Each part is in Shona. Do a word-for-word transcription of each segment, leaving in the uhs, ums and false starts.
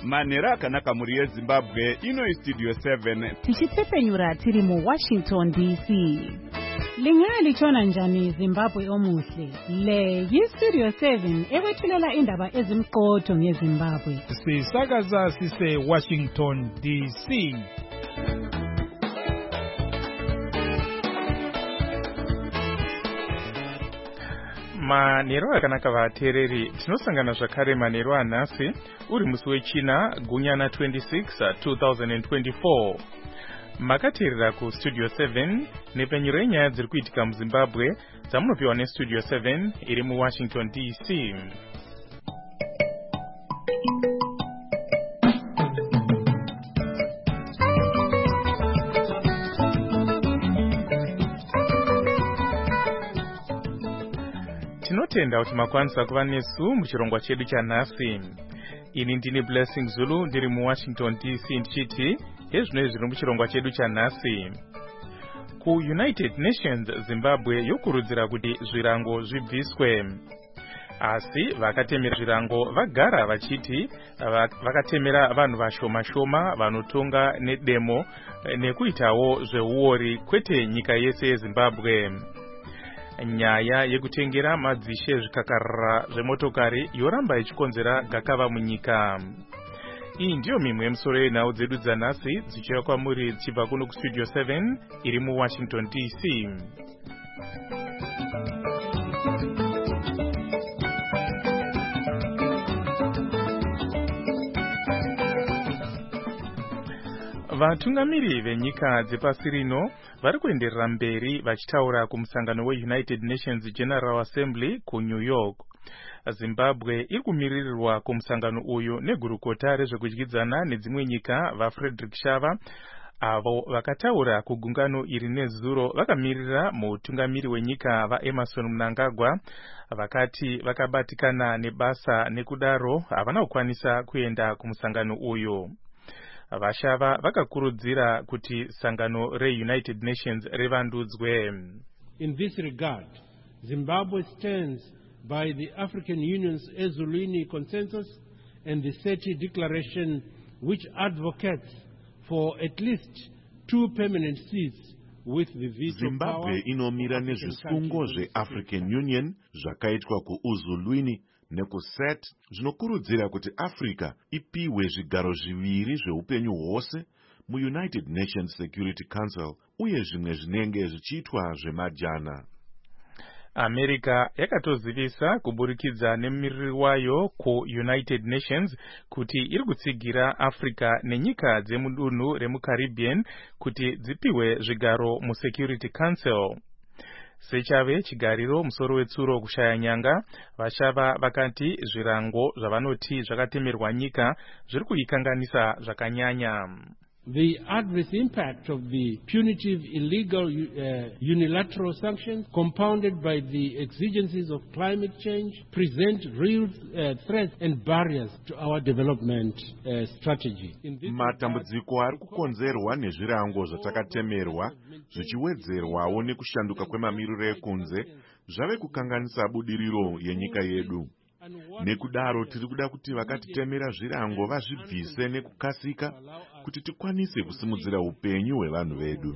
Manera akanaka muri yeZimbabwe ino studio seven. Tichitsepenyura tiri mu Washington D C. Lingali chona njani Zimbabwe omuhle. Le yi Studio seven ekwethulela indaba ezimqotho ngeZimbabwe. Sisakaza sise Washington D C. Manero akanaka vatereri tinosangana zvakare manero anhasi uri musi wechina gunyana twenty-six two thousand twenty-four. Makateerera ku Studio seven nepenyero yenyaya dziri kuitika muZimbabwe dzamunopiwa neStudio seven iri mu Washington D C. Tinotenda kuti makwanisa kuva nesu muchirongwa chedu chanhasi. Ini ndini Blessing Zulu ndiri mu Washington D C ndichiti ezvino zviri muchirongwa chedu chanhasi. Ku United Nations Zimbabwe yokurudzira kuti zvirango zvibviswe. Asi vakatemera zvirango vagara vachiti vakatemera vanhu vashoma shoma vanotonga nedemo nekuitawo zveuori kwete nyika yese yeZimbabwe. Nyaya yekutengera madzishe zvikakarara zvemotokari yoramba ichikonzera gakava munyika. Iyi ndiyo mimwe yemusoro yenhau dzedu dzanhasi dzichiuya kwamuri dzichibva kuno kuStudio seven iri mu Washington D C. Vatungamiri venyika dzepasi rino vari kuenderera mberi vachitaura kumusangano weUnited Nations General Assembly ku New York. Zimbabwe iri kumiririrwa kumusangano uyu negurukota rezvekudyidzana nedzimwe nyika vaFrederick Shava, avo vakataura kugungano iri nezuro vakamirira mutungamiri wenyika vaEmerson Mnangagwa, vakati vakabatikana nebasa nekudaro havana kukwanisa kuenda kumusangano uyu. Vashava vakakurudzira kuti sangano reUnited Nations rivandudzwe. In this regard, Zimbabwe stands by the African Union's Ezulwini Consensus and the SETI Declaration, which advocates for at least two permanent seats with the veto Zimbabwe power. inomira nezvisungo zveAfrican Union zvakaitwa kuUzulwini nekuset zvinokurudzira kuti Africa ipiwe zvigaro zviviri zveupenyu hwose muUnited Nations Security Council uye zvimwe zvinenge zvichiitwa zvemajana. America yakatozivisa kuburikidza nemumiriri wayo kuUnited Nations kuti iri kutsigira Africa nenyika dzemudunhu remuCaribbean kuti dzipiwe zvigaro muSecurity Council. Sechave chigariro musoro wetsuro kushaya nyanga, Vashava vakati zvirango zvavanoti zvakatemerwa nyika zviri kuikanganisa zvakanyanya. The adverse impact of the punitive, illegal, uh, unilateral sanctions, compounded by the exigencies of climate change, present real uh, threats and barriers to our development uh, strategy. Matambudziko ari kukonzerwa nezvirango zvatakatemerwa zvichiwedzerwawo nekushanduka kwemamiriro ekunze zvave kukanganisa budiriro yenyika yedu. Nekudaro tiri kuda kuti vakatitemera zvirango vazvibvise nekukasika kuti tikwanise kusimudzira upenyu hwevanhu vedu.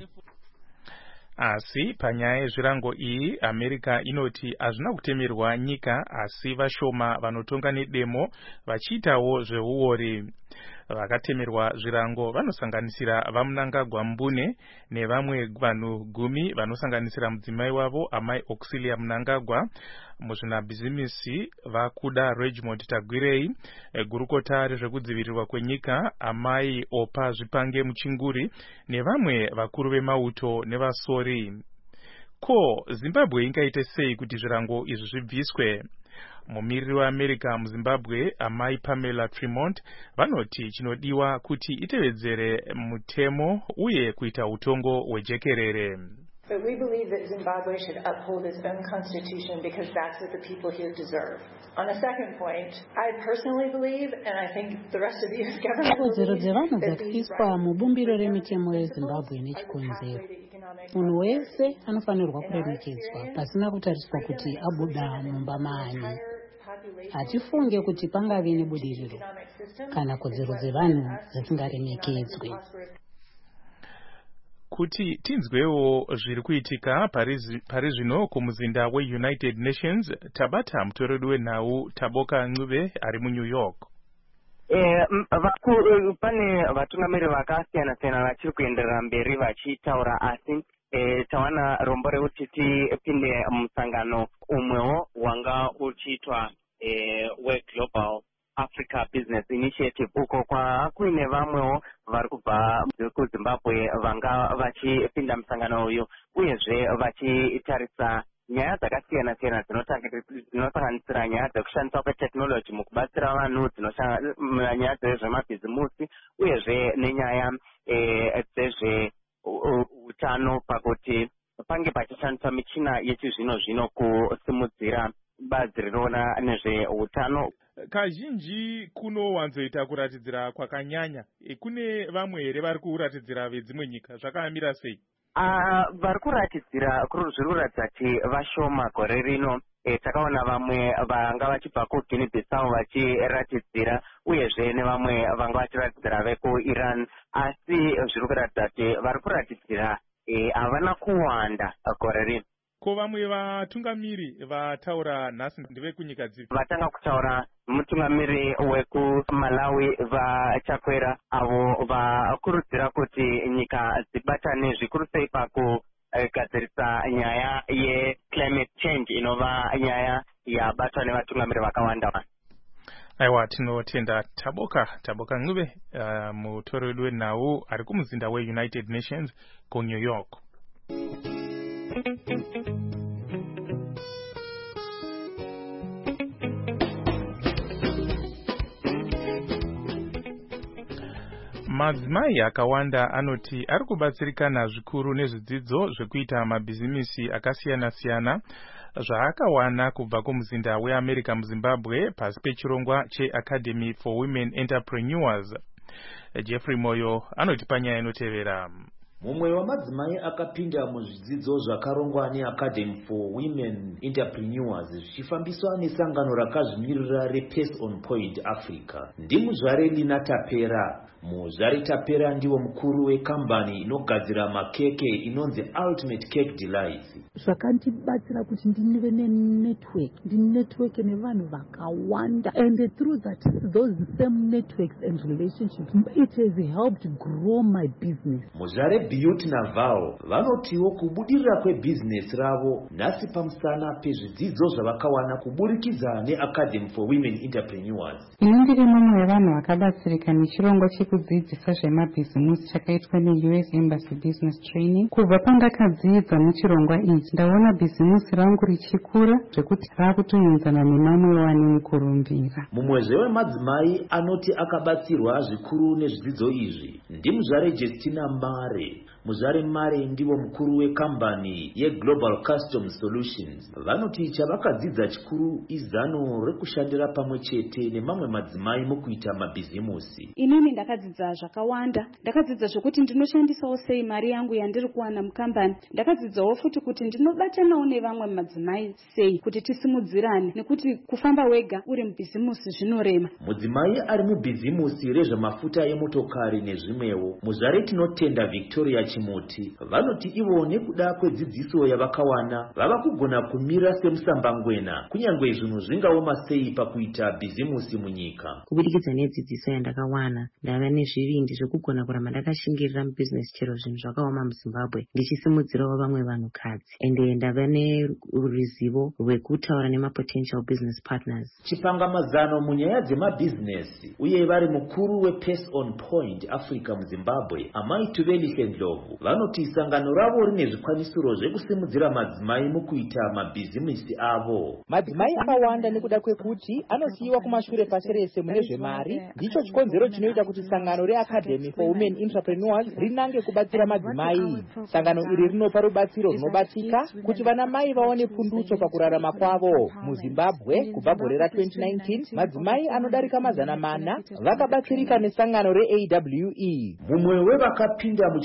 Asi panyaya yezvirango iyi America inoti hazvina kutemerwa nyika asi vashoma vanotonga nedemo vachiitawo zveuori. Vakatemerwa zvirango vanosanganisira vaMnangagwa Mbune nevamwe vanhu gumi vanosanganisira mudzimai wavo amai Auxilia Mnangagwa, muzvinabhizimisi vakuda Regimond Tagwirei, gurukota rezvekudzivirirwa kwenyika amai Opa Zvipange Muchinguri nevamwe vakuru vemauto nevasori. Ko Zimbabwe ingaite sei kuti zvirango izvi zvibviswe? Mumiriri weAmerica muZimbabwe amai Pamela Tremont vanoti chinodiwa kuti itevedzere mutemo uye kuita utongo hwejekerere. But we believe that Zimbabwe should uphold its own constitution because that's what the people here deserve. On a second point, I personally believe, and I think the rest of the U S government believes, that these mubumbiro remitemo yeZimbabwe nechikonzero. Munhu wese anofanirwa kuremekedzwa pasina kutariswa kuti abuda mumba manyi. hatifunge kuti pangave nebudiriro kana kodzero dzevanhu dzisingaremekedzwe. Kuti tinzwewo zviri kuitika pari zvino kumuzinda weUnited Nations, tabata mutoreri wenhau Taboka Ncube ari muNew York. Eh, pane vatungamiri vakasiyana siyana vachiri kuenderera mberi vachitaura, asi eh, tawana rombo rekuti tipinde musangano umwewo wanga uchiitwa eh, weGlobal Africa Business Initiative, uko kwa kuine vamwewo vari kubva kuZimbabwe vanga vachipinda musangano uyu, uyezve vachitarisa nyaya dzakasiyana siyana dzinosanganisira nyaya dzekushandiswa kwetekinoloji mukubatsira vanhu, nyaya dzezvemabhizimusi, uyezve nenyaya dzezveutano pakuti pange pachishandiswa michina yechizvino zvino kusimudzira bazi rinoona nezveutano. Kazhinji kunowanzoita kuratidzira kwakanyanya. Kune vamwe here vari kuratidzira vedzimwe nyika, zvakamira sei? Uh, vari kuratidzira zviri kuratidza kuti vashoma gore rino. E, takaona vamwe vanga vachibva kuGuinea Bissau vachiratidzira, uyezve nevamwe vanga vachiratidzira vekuIran, asi zviri kuratidza kuti vari kuratidzira havana kuwanda gore rino. Ko vamwe vatungamiri vataura nhasi ndevekunyika dzipi? Vatanga kutaura mutungamiri wekuMalawi vachakwera, avo vakurudzira kuti nyika dzibatane zvikuru sei pakugadzirisa nyaya yeclimate change inova nyaya yabatwa nevatungamiri vakawanda vanhu. Aiwa, tinotenda Taboka Taboka Ncube, uh, mutoreri wenhau ari kumuzinda weUnited Nations kuNew York. Madzimai akawanda anoti ari kubatsirikana zvikuru nezvidzidzo zvekuita mabhizimisi akasiyana siyana zvaakawana kubva kumuzinda weAmerica muZimbabwe pasi pechirongwa cheAcademy for Women Entrepreneurs. Jeffrey Moyo anoti panyaya inotevera. Mumwe wamadzimai akapinda muzvidzidzo zvakarongwa neAcademy for Women Entrepreneurs zvichifambiswa nesangano rakazvimirira rePace on Point Africa ndimuzvare Lina Tapera. Muzvare Tapera ndiwo mukuru wekambani inogadzira makeke inonzi Ultimate Cake Delights. Zvakandibatsira kuti ndive nenetwork, ndinetwork nevanhu vakawanda, and through that those same networks and relationships it has helped grow my business. Muzvare Beauty Naval vanotiwo kubudirira kwebusiness ravo nhasi pamusana pezvidzidzo zvavakawana kuburikidza neAcademy for Women Entrepreneurs. Inondiri mumwe wevanhu vakabatsirika nechirongwa chekudzidzisa zvemabhizimusi chakaitwa neU S Embassy Business Training. Kubva pandakadzidza muchirongwa ichi ndaona bhizimusi rangu richikura zvekuti rakutoenzana nemamwe wani mukurumbira. Mumwezve wemadzimai anoti akabatsirwa zvikuru nezvidzidzo izvi ndimuzvare Justina Mare. Muzvare Mare ndiwo mukuru wekambani yeGlobal Custom Solutions. Vanoti chavakadzidza chikuru izano rekushandira pamwe chete nemamwe madzimai mukuita mabhizimusi. Inini ndakadzidza zvakawanda. Ndakadzidza zvokuti ndinoshandisawo sei mari yangu yandiri kuwana mukambani. Ndakadzidzawo futi kuti ndinobatanawo nevamwe madzimai sei kuti tisimudzirane, nekuti kufamba wega uri mubhizimusi zvinorema. Mudzimai ari mubhizimusi rezvemafuta emotokari nezvimwewo, muzvare tinotenda Victoria Chimuti, vanoti ivo nekuda kwedzidziso yavakawana vava kugona kumira semusambangwena kunyange zvinhu zvingaoma sei pakuita bhizimusi munyika. Kubudikidza nedzidziso yandakawana ndava nezvivindi zvekugona kuramba ndakashingirira mubizinesi chero zvinhu zvakaoma muZimbabwe ndichisimudzirawo vamwe vanhukadzi, ende ndava neruzivo rwekutaura nemapotential business partners. Chipangamazano munyaya dzemabhizinesi uye vari mukuru wePace on Point Africa muZimbabwe Amai Tuveli Ndlovu vanoti sangano ravo rine zvikwanisiro zvekusimudzira madzimai mukuita mabhizimisi avo. Madzimai akawanda nekuda kwekuti anosiyiwa kumashure pasi rese mune zvemari, ndicho chikonzero chinoita kuti sangano reAcademy for Women Entrepreneurs rinange kubatsira madzimai. Sangano iri rinopa rubatsiro runobatika kuti vana mai vaone pundutso pakurarama kwavo. MuZimbabwe kubva gore ra twenty nineteen madzimai anodarika mazana mana vakabatsirika nesangano reA W E. Mumwe wevakapinda muchirongwa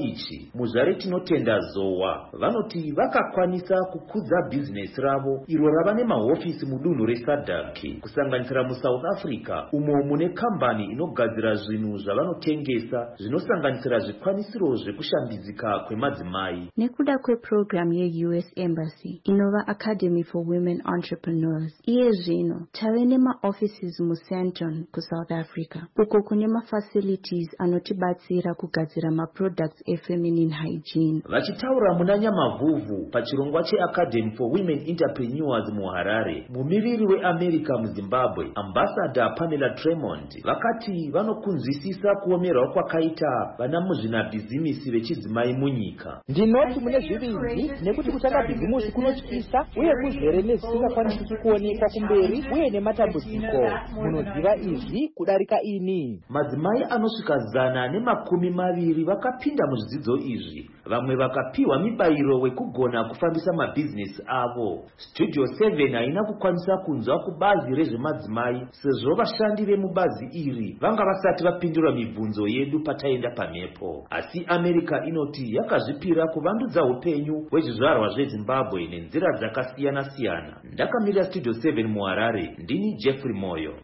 ichi muzvare tinotenda zowa vanoti vakakwanisa kukudza bhizinesi ravo iro rava nemahofisi mudunhu resadhaki kusanganisira musouth africa umo mune kambani inogadzira zvinhu zvavanotengesa zvinosanganisira zvikwanisiro zvekushambidzika kwemadzimai. Nekuda kwepurogiramu ye-U S Embassy inova Academy for Women Entrepreneurs, iye zvino tave nemaoffices muSandton kuSouth Africa uko kune mafacilities anotibatsira kugadzira maproducts efeminine hygiene. Vachitaura muna Nyamavhuvhu pachirongwa cheAcademy for Women Entrepreneurs muHarare, mumiriri weAmerica muZimbabwe Ambassador Pamela Tremont vakati vanokunzwisisa kuomerwa kwakaita vana muzvinabhizimisi vechidzimai munyika. Ndinoti mune zviviri nekuti kutanga bhizimusi kunotyisa uye kuzere nezvisingakwanisiki kuonekwa kumberi uye nematambudziko. Munoziva izvi kudarika ini. Madzimai anosvika zana nemakumi maviri vakapinda muzvidzidzo izvi. Vamwe vakapiwa mibairo wekugona kufambisa mabhizinesi avo. Studio seven haina kukwanisa kunzwa kubazi rezvemadzimai sezvo vashandi vemubazi iri vanga vasati vapindura mibvunzo yedu pataenda pamhepo. Asi America inoti yakazvipira kuvandudza upenyu hwezvizvarwa zveZimbabwe nenzira dzakasiyana siyana. Ndakamira Studio seven muHarare, ndini Jeffrey Moyo.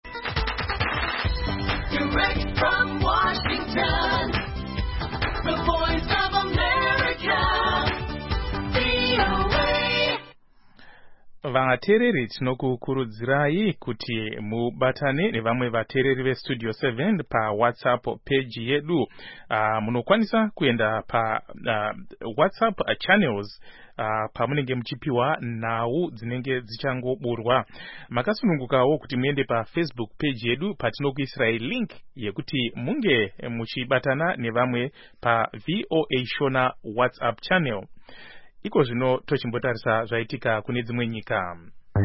Direct from Washington, the voice of America, V O A. Vatereri tinokukurudzirai kuti mubatane nevamwe vatereri veStudio seven pa WhatsApp page yedu. Uh, munokwanisa kuenda pa uh, WhatsApp uh, channels Uh, pamunenge muchipiwa nhau dzinenge dzichangoburwa. Makasunungukawo kuti muende pa Facebook page yedu patinokuisirai link yekuti munge muchibatana nevamwe pa V O A Shona WhatsApp channel. Iko zvino tochimbotarisa zvaitika kune dzimwe nyika.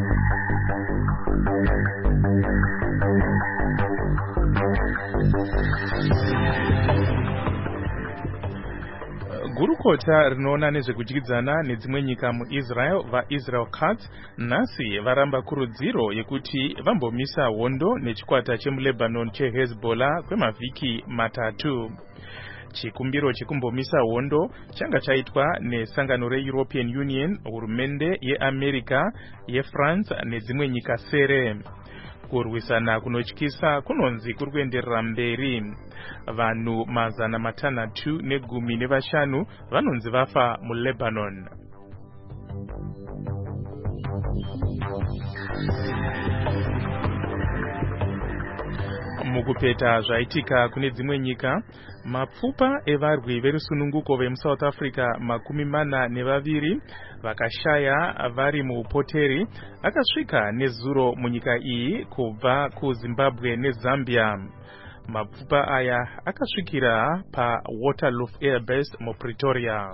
Gurukota rinoona nezvekudyidzana nedzimwe nyika muIsrael vaIsrael Katz nhasi varamba kurudziro yekuti vambomisa hondo nechikwata chemuLebanon cheHezbollah kwemavhiki matatu. Chikumbiro chekumbomisa hondo changa chaitwa nesangano reEuropean Union, hurumende yeAmerica, yeFrance nedzimwe nyika sere. Kurwisana kunotyisa kunonzi kuri kuenderera mberi. Vanhu mazana matanhatu negumi nevashanu vanonzi vafa muLebanon. Mukupeta zvaitika kune dzimwe nyika, mapfupa evarwi verusununguko vemuSouth Africa makumi mana nevaviri vakashaya vari muupoteri akasvika nezuro munyika iyi kubva kuZimbabwe neZambia. Mapfupa aya akasvikira pa Waterloof Air Base muPretoria.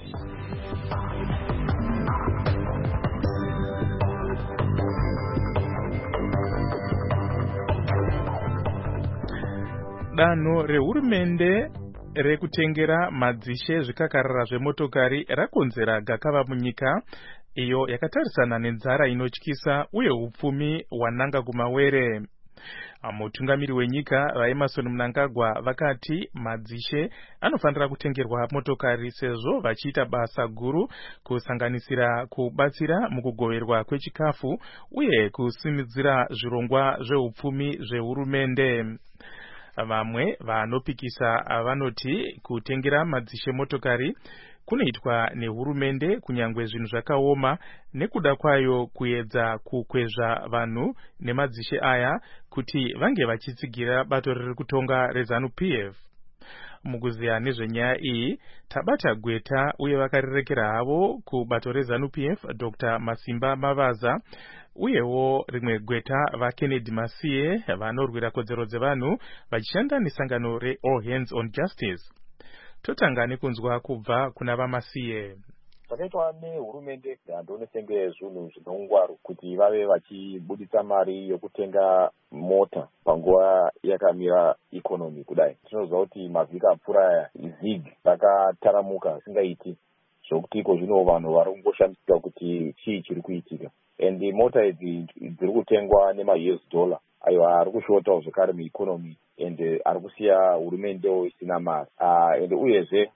Danho rehurumende rekutengera madzishe zvikakarara zvemotokari rakonzera gakava munyika iyo yakatarisana nenzara inotyisa uye upfumi wananga kumawere. Mutungamiri wenyika vaEmmerson Mnangagwa vakati madzishe anofanira kutengerwa motokari sezvo vachiita basa guru kusanganisira kubatsira mukugoverwa kwechikafu uye kusimudzira zvirongwa zveupfumi zvehurumende. Vamwe vanopikisa vanoti kutengera madzishe motokari kunoitwa nehurumende kunyangwe zvinhu zvakaoma nekuda kwayo kuedza kukwezva vanhu nemadzishe aya kuti vange vachitsigira bato riri kutonga reZANU-P F. Mukuziya nezvenyaya iyi tabata gweta uye vakarirekera havo kubato reZANU-P F Doctor Masimba Mavaza uyewo rimwe gweta vaKennedy Masiye vanorwira kodzero dzevanhu vachishanda nesangano reAll Hands on Justice. Totanga nekunzwa kubva kuna vaMasiye. Zvakaitwa nehurumende handonetenge zvinhu zvinongwaru kuti vave vachibudisa mari yokutenga mota panguva yakamira ikonomi kudai. Tinoziva kuti mavhiki apfuura zig rakataramuka singaiti zvokuti iko zvino vanhu vari kungoshandisika kuti chii chiri kuitika. And mota idzi dziri kutengwa nema U S dollar aiwa ari kushotawo zvekare muikonomi ende ari kusiya hurumendewo isina mari ende uyezve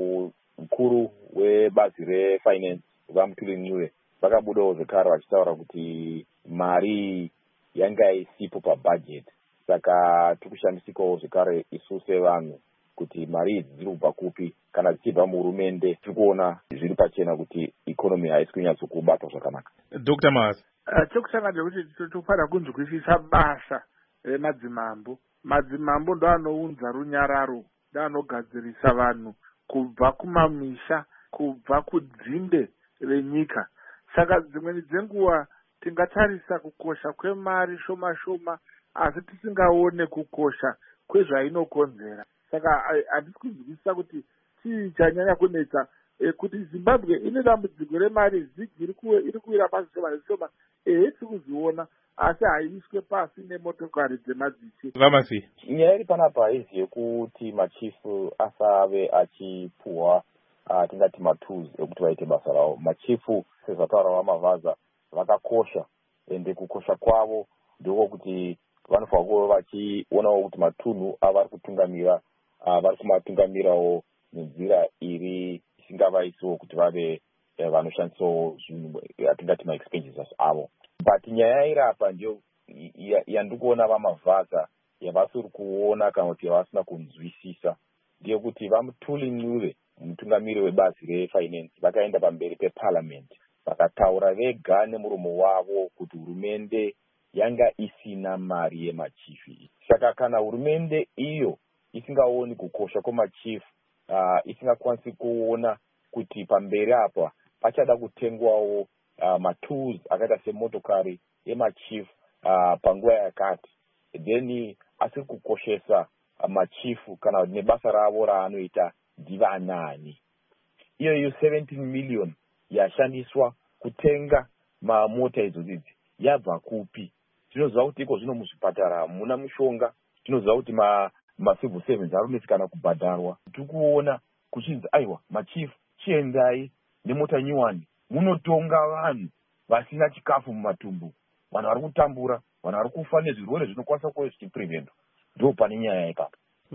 mukuru webazi refinance vaMthuli Ncube vakabudawo zvekare vachitaura kuti mari yanga isipo pabudget saka tikushandisikawo zvekare isu sevanhu kuti mari idzi dziri kubva kupi kana dzichibva muhurumende tiri kuona zviri pachena kuti ikonomi haisi kunyatsokubatwa zvakanaka. Doctor Mavaza, chekutanga ndekuti tofanira kunzwisisa basa remadzimambo. Madzimambo ndo anounza runyararo, ndo anogadzirisa vanhu kubva kumamisha, kubva kudzinde renyika. Saka dzimweni dzenguva tingatarisa kukosha kwemari shoma shoma asi tisingaone kukosha kwezvainokonzera. Saka handisi kunzwisisa kuti chii chanyanya kunetsa kuti Zimbabwe ine dambudziko remari zhinji iri kuwira pasi shoma neshoma ehe tiri kuzviona asi haiiswe pasi nemotokari dzemadzishe. Vamasi, nyaya iri panapa haizi yekuti machifu asave achipuhwa tingati matools ekuti vaite basa ravo. Machifu sezvataura vaMavaza vakakosha ende kukosha kwavo ndiko kuti vanofanira kuva vachionawo kuti matunhu avari kutungamira vari kumatungamirawo nenzira iri isingavaisiwo kuti vave vanoshandisawo zvinhu atingati maexpenses avo. But nyaya iri apa ndiyo yandikuona vaMavaza yavasiri kuona kana kuti yavasina kunzwisisa ndeyekuti vaMthuli Ncube mutungamiri webazi refinance vakaenda pamberi peparliament vakataura vega nemuromo wavo kuti hurumende yanga isina mari yemachifu. Saka kana hurumende iyo isingaoni kukosha kwemachifu uh, isingakwanisi kuona kuti pamberi apa pachada kutengwawo uh, matools akaita semotokari yemachifu uh, panguva yakati then asiri kukoshesa uh, machifu kana nebasa ravo raanoita ndivanani. Iyoyo seventeen million yashandiswa kutenga mamota idzodzi yabva kupi? Tinoziva kuti iko zvino muzvipatara muna mushonga, tinoziva kuti ma macivil servants aronetsikana kubhadharwa. Tikuona kuchinzi aiwa machifu chiendai nemota nyuwani munotonga vanhu vasina chikafu mumatumbu, vanhu vari kutambura, vanhu vari kufa nezvirwere zvinokwanisa kuve zvichipreventwa. Ndo pane nyaya ipapo.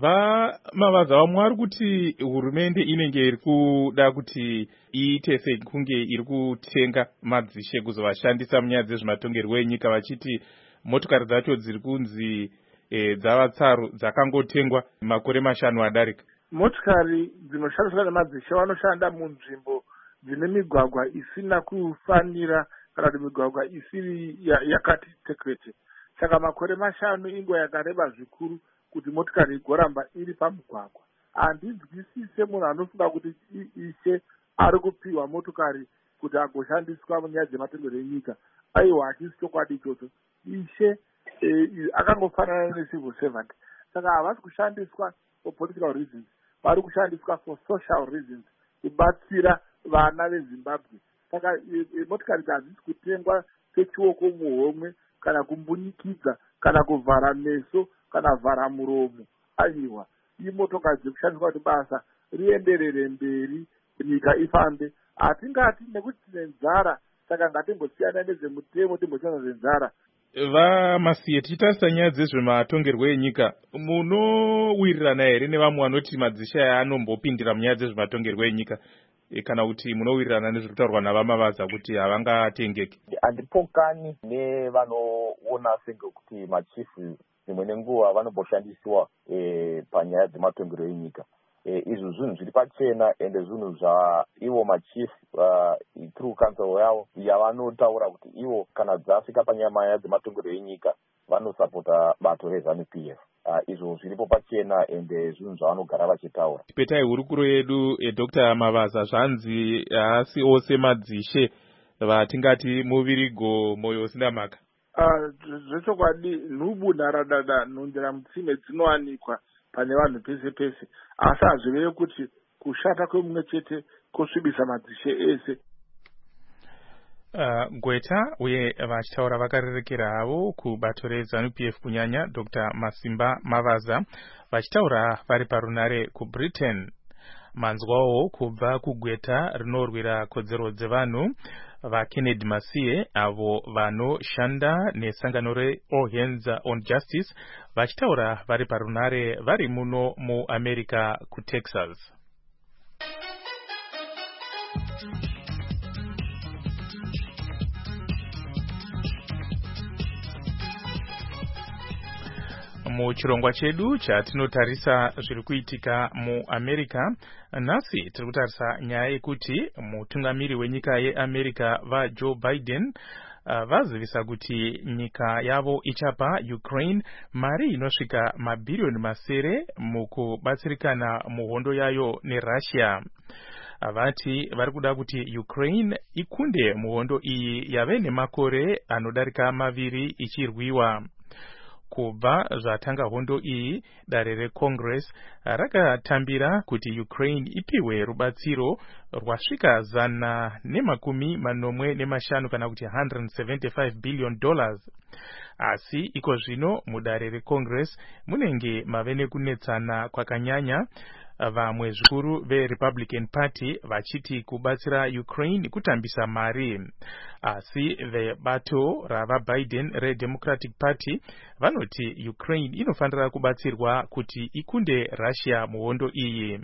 VaMavaza, vamwe vari kuti hurumende inenge iri kuda kuti iite sekunge iri kutenga madzishe kuzovashandisa munyaya dzezvematongerwo enyika, vachiti motokari dzacho dziri kunzi e, dzava tsaru dzakangotengwa makore mashanu adarika. Motokari dzinoshandiswa nemadzishe vanoshanda munzvimbo dzine migwagwa isina kufanira kana kuti migwagwa isiri yakati tekrete. Saka makore mashanu inguva yakareba zvikuru kuti motikari igoramba iri pamugwagwa. Handinzwisise munhu anofunga kuti ishe ari kupiwa motokari kuti agoshandiswa munyaya dzematongerwo enyika. Aiwa, hachisi chokwadi ichocho. Ishe e, akangofanana necivil servant. Saka havasi kushandiswa for political reasons, vari kushandiswa for social reasons, kubatsira vana veZimbabwe. Saka e, e, motikari hadzisi kutengwa sechioko muhomwe kana kumbunyikidza kana kuvhara meso kana vhara muromo. Aiwa, imotokari dzekushandiswa kuti basa rienderere mberi, nyika ifambe. Hatingati nekuti tine nzara saka ngatimbosiyana nezvemutemo timboshanda zvenzara. VaMasiye, tichitarisa nyaya dzezvematongerwo enyika, munowirirana here nevamwe vanoti madzishe aya anombopindira munyaya dzezvematongerwo enyika e, kana kuti munowirirana nezviri kutaurwa navaMavaza kuti havangatengeki? Handipokani nevanoona senge kuti machifu dzimwe nenguva vanomboshandisiwa e, panyaya dzematongerwo enyika. E, izvo zvinhu zviri pachena ende zvinhu zvaivo machief uh, through council yavo yavanotaura kuti ivo kana dzasvika panyaya dzematongerwo enyika vanosapota bato reZANU-P F. Uh, izvo zviripo pachena ende zvinhu zvavanogara vachitaura. Petai hurukuro yedu e, Doctor Mavaza, zvanzi haasi ose madzishe vatingati muvirigo moyo usina mhaka. Uh, zvechokwadi nhubu nharadada nhundira mutsime dzinowanikwa pane vanhu pese pese, asi hazvive kuti kushata kwemumwe chete kusvibisa madzishe ese. Uh, Gweta uye vachitaura vakarerekera havo kubato reZANU-P F kunyanya Doctor Masimba Mavaza vachitaura vari parunare kuBritain. Manzwawo kubva kuGweta rinorwira kodzero dzevanhu vaKennedy Masiye avo vanoshanda nesangano reAll Hands on Justice vachitaura vari parunare vari muno muAmerica kuTexas. Muchirongwa chedu chatinotarisa zviri kuitika muAmerica, nhasi tiri kutarisa nyaya yekuti mutungamiri wenyika yeAmerica vaJoe Biden uh, vazivisa kuti nyika yavo ichapa Ukraine mari inosvika mabhirioni masere mukubatsirikana muhondo yayo neRussia. Vati vari kuda kuti Ukraine ikunde muhondo iyi yave nemakore anodarika maviri ichirwiwa. Kubva zvatanga hondo iyi, dare reCongress rakatambira kuti Ukraine ipiwe rubatsiro rwasvika zana nemakumi manomwe nemashanu kana kuti one hundred seventy-five billion dollars. Asi iko zvino mudare reCongress munenge mave nekunetsana kwakanyanya, vamwe zvikuru veRepublican Party vachiti kubatsira Ukraine kutambisa mari. Asi vebato rava Biden reDemocratic Party vanoti Ukraine inofanira kubatsirwa kuti ikunde Russia muhondo iyi.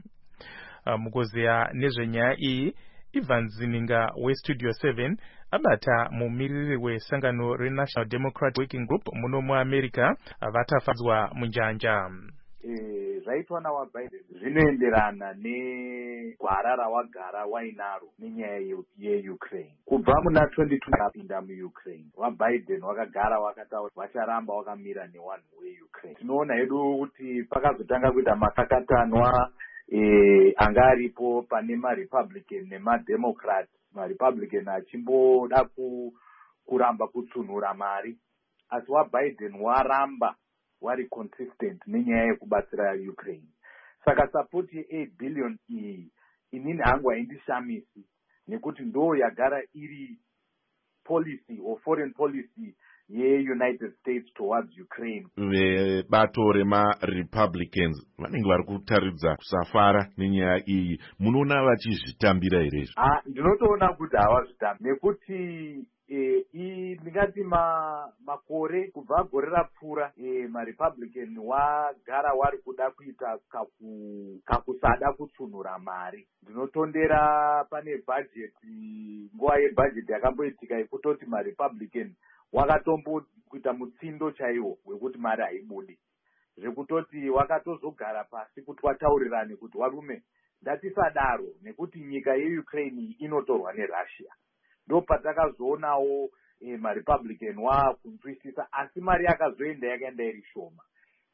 Mugozeya nezvenyaya iyi, Ivan Zininga weStudio seven abata mumiriri wesangano reNational Democratic Working Group muno muAmerica vatafadzwa munjanja. Zvaitwa nawaBiden zvinoenderana negwara rawagara wainaro nenyaya yeUkraine. Kubva muna twenty twenty apinda muUkraine, waBiden wakagara wakataura vacharamba wakamira newanhu weUkraine. Tinoona hedu kuti pakazotanga kuita makakatanwa eh, anga aripo pane maRepublican nemaDemocrat, maRepublican achimboda kuramba kutsunura mari, asi waBiden waramba wari consistent nenyaya yekubatsira Ukraine. Saka support ye-eight billion iyi inini hangu haindishamisi, nekuti ndo yagara iri policy or foreign policy ye-United States towards Ukraine. Vebato remaRepublicans vanenge vari kutaridza kusafara nenyaya iyi. Munoona vachizvitambira here? Ah, ndinotoona kuti havazvitambi, nekuti Eh, i ndingati ma makore kubva gore rapfuura eh, maRepublican wagara wari kuda kuita kaku kakusada kutsunura mari. Ndinotondera pane budget, nguva yebudget yakamboitika yekutoti maRepublican wakatombo kuita mutsindo chaiwo wekuti mari haibudi, zvekutoti wakatozogara pasi kuti wataurirane kuti warume ndatisadaro nekuti nyika yeUkraine inotorwa neRussia. Ndo patakazoonawo eh, maRepublican waakunzwisisa, asi mari yakazoenda yakaenda iri shoma.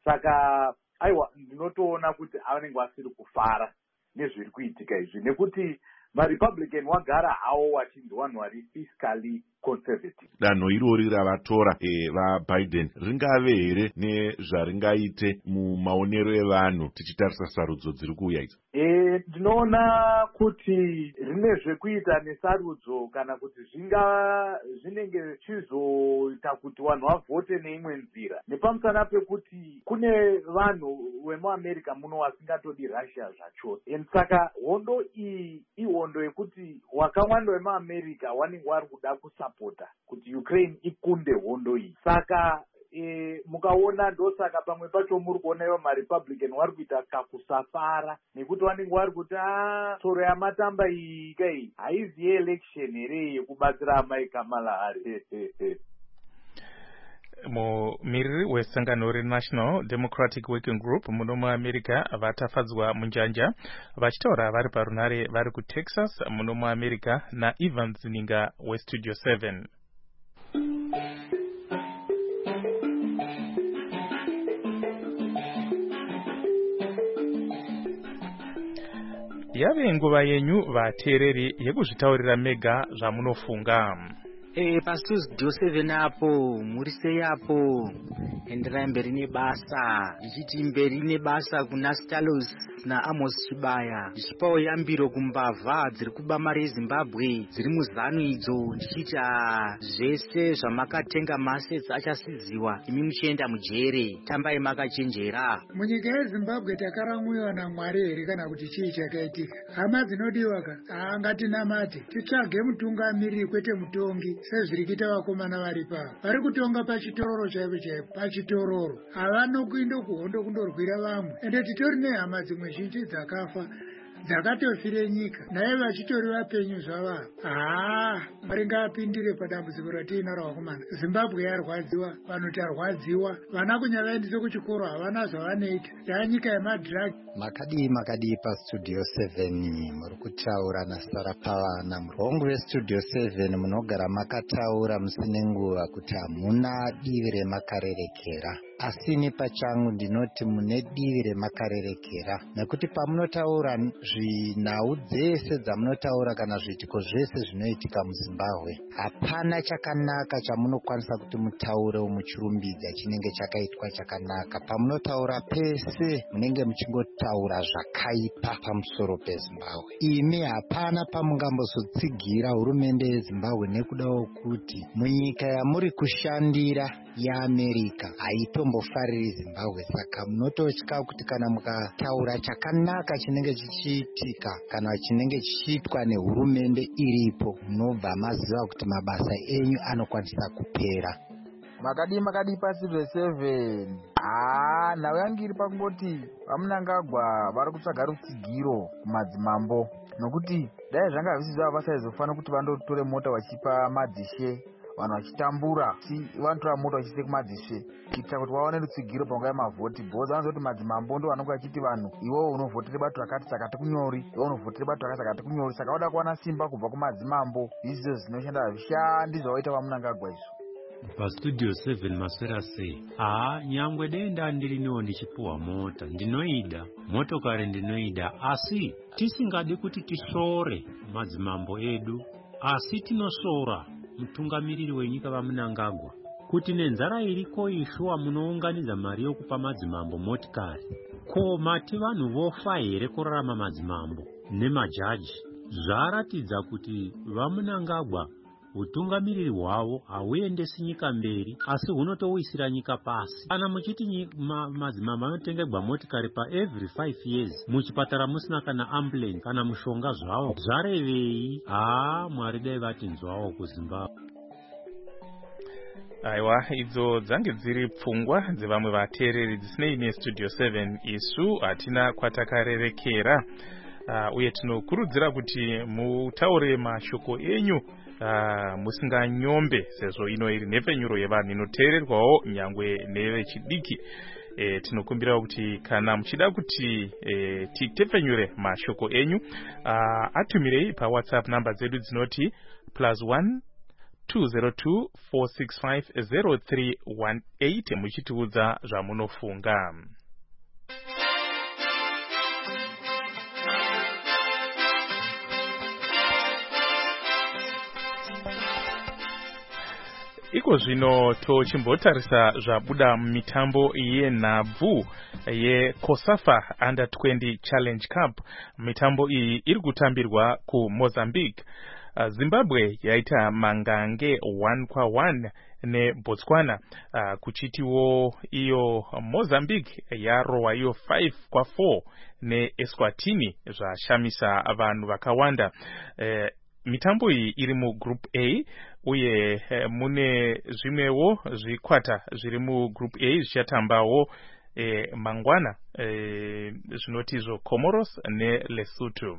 Saka aiwa, ndinotoona kuti vanenge vasiri kufara nezviri kuitika izvi, nekuti maRepublican wagara hawo wachinzi vanhu vari fiscally conservative. Danho irori ravatora e, vaBiden ringave here nezvaringaite mumaonero evanhu tichitarisa sarudzo dziri kuuya idzi? E, ndinoona kuti rine zvekuita nesarudzo, kana kuti zvinga zvinenge zvichizoita kuti vanhu vavhote neimwe nzira, nepamusana pekuti kune vanhu vemuAmerica muno vasingatodi Russia zvachose. And saka hondo iyi ihondo yekuti wakawanda vemuAmerica vanenge vari kuda kusapota kuti Ukraine ikunde hondo iyi. Saka E, mukaona ndosaka pamwe pacho muri kuona ivo maRepublican vari kuita kakusafara, nekuti vanenge vari kuti ah, tsoro yamatamba iyi kai haizi yeelection here yekubatsira amai Kamala Harris. Mumiriri wesangano reNational Democratic Working Group muno muAmerica vatafadzwa munjanja vachitaura vari parunare vari kuTexas muno muAmerica naIvan Zininga weStudio seven. Yave nguva yenyu vateereri yekuzvitaurira mega zvamunofunga. Eh, pastudio seven apo muri sei apo enderai mberi nebasa ndichiti mberi nebasa kuna Stalos naAmos Chibaya ndichipawo yambiro kumbavha dziri kuba mari yeZimbabwe dziri muzanu idzo ndichiti zvese zvamakatenga masets achasiziwa imi muchienda mujere tambai makachenjera. Munyika yeZimbabwe takaramwiwa naMwari here kana kuti chii chakaitika? Hama dzinodiwa ka angatinamate titsvage mutungamiriri kwete mutongi sezviri kuita vakomana vari pavo vari kutonga pachitororo chaipo chaipo pachitororo havano kuindo kuhondo kundorwira vamwe ende titori nehama dzimwe zhinji dzakafa dzakatofire nyika naye vachitori vapenyu zvavavo. haa Mwari ngaapindire padambudziko ratiinaro vakomana. Zimbabwe yarwadziwa, vanhu tarwadziwa, vana kunyavaendise kuchikoro havana zvavanoita, yaanyika yemadhiragi. Makadii makadii pastudio seven muri kutaura naSara Pavana murongo westudio seven munogara makataura musine nguva kuti hamuna divi remakarerekera. Asi ini pachangu ndinoti mune divi remakarerekera nekuti pamunotaura zvinhau dzese dzamunotaura kana zviitiko zvese zvinoitika muZimbabwe hapana chakanaka chamunokwanisa kuti mutaure muchirumbidza chinenge chakaitwa chakanaka. Pamunotaura pese munenge muchingotaura zvakaipa pamusoro peZimbabwe. Imi hapana pamungambozotsigira hurumende yeZimbabwe nekudawo kuti munyika yamuri kushandira yeAmerica haitombofariri Zimbabwe. Saka munototya kuti kana mukataura chakanaka chinenge chichiitika kana chinenge chichiitwa nehurumende iripo munobva maziva kuti mabasa enyu anokwanisa kupera. Makadii makadii pastudio seven. Ah, nhau yangu iri pakungoti vamunangagwa vari kutsvaga rutsigiro kumadzimambo nokuti dai zvanga zvisiziva vasaizofana kuti vandotore mota vachipa madzishe vanhu vachitambura si vanotora mota vachiise kumadzishe kuitira kuti vaone rutsigiro panguva yemavhoti bhoza vanoziva kuti madzimambo ndo vanonga vachiti vanhu iwewo unovhotera bato rakati saka tikunyori iwe unovhotera bato rakati saka tikunyori saka vada kuwana simba kubva kumadzimambo. Izvo zvinoshanda zvishandi zvavaita vamunangagwa izvo. Pastudio seven maswera sei. haa nyangwe denda ndiriniwo ndichipuwa mota ndinoida motokari ndinoida asi tisingadi kuti tishore madzimambo edu asi tinosora mutungamiriri wenyika vamunangagwa kuti nenzara iriko ishuwa munounganidza mari yokupa madzimambo motikari. Ko mati vanhu vofa here kurarama madzimambo nemajaji? Zvaratidza kuti vamunangagwa utungamiriri hwavo hauendesi nyika mberi asi hunotowisira nyika pasi. Kana muchiti ma, madzimambo anotengerwa motikari pa every five years muchipatara musina kana ambulance kana mushonga zvavo zvarevei? haa Mwari dai vatinzwawo kuZimbabwe. Aiwa, idzo dzange dziri pfungwa dzevamwe vateereri dzisinei nestudio seven. Isu hatina kwatakarerekera uh, uye tinokurudzira kuti mutaure mashoko enyu Uh, musinganyombe sezvo ino iri nhepfenyuro yevanhu inoteererwawo nyangwe nevechidiki. E, tinokumbira kuti kana muchida kuti e, titepfenyure mashoko enyu uh, atumirei paWhatsApp namba dzedu dzinoti plus one two zero two four six five zero three one eight muchitiudza zvamunofunga. Iko zvino tochimbotarisa zvabuda mitambo yenhabvu yeCOSAFA Under twenty Challenge Cup. Mitambo iyi iri kutambirwa kuMozambique. Zimbabwe yaita mangange one kwa one neBotswana. Uh, kuchitiwo iyo Mozambique yarowa iyo five kwa four neEswatini zvashamisa vanhu vakawanda. Uh, mitambo iyi iri mugroup A uye eh, mune zvimwewo zvikwata zviri mugroup A zvichatambawo eh, mangwana eh, zvinotizvo Comoros neLesotho.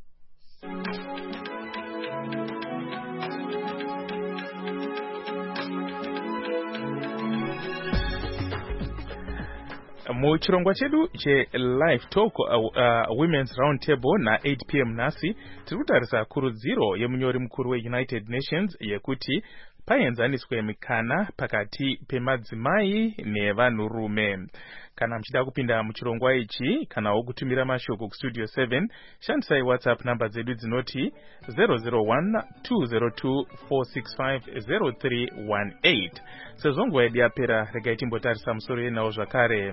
Muchirongwa chedu che live talk uh, uh, women's round table na eight p m nasi tiri kutarisa kurudziro yemunyori mukuru weUnited Nations yekuti paenzaniswe mikana pakati pemadzimai nevanhurume. Kana mchida kupinda muchirongwa ichi kana wokutumira mashoko ku Studio seven, shandisai WhatsApp namba dzedu dzinoti zero zero one two zero two four six five zero three one eight. Sezvo nguva yedu yapera, regai timbotarisa musoro yenawo zvakare.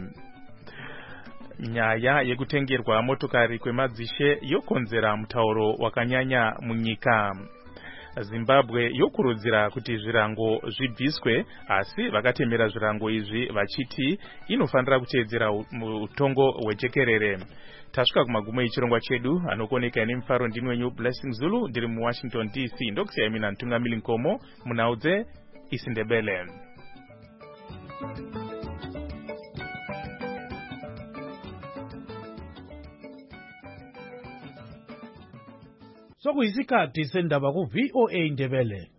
Nyaya yekutengerwa motokari kwemadzishe yokonzera mutauro wakanyanya munyika. Zimbabwe yokurudzira kuti zvirango zvibviswe, asi vakatemera zvirango izvi vachiti inofanira kuteedzera utongo hwejekerere. Tasvika kumagumo echirongwa chedu, anokoneka ine mufaro ndini wenyu Blessing Zulu, ndiri muWashington D C. Ndokusiyai mina Ntungamili Nkomo, munaudze isiNdebele. Sokuyisikhathi sendaba ku V O A Ndebele.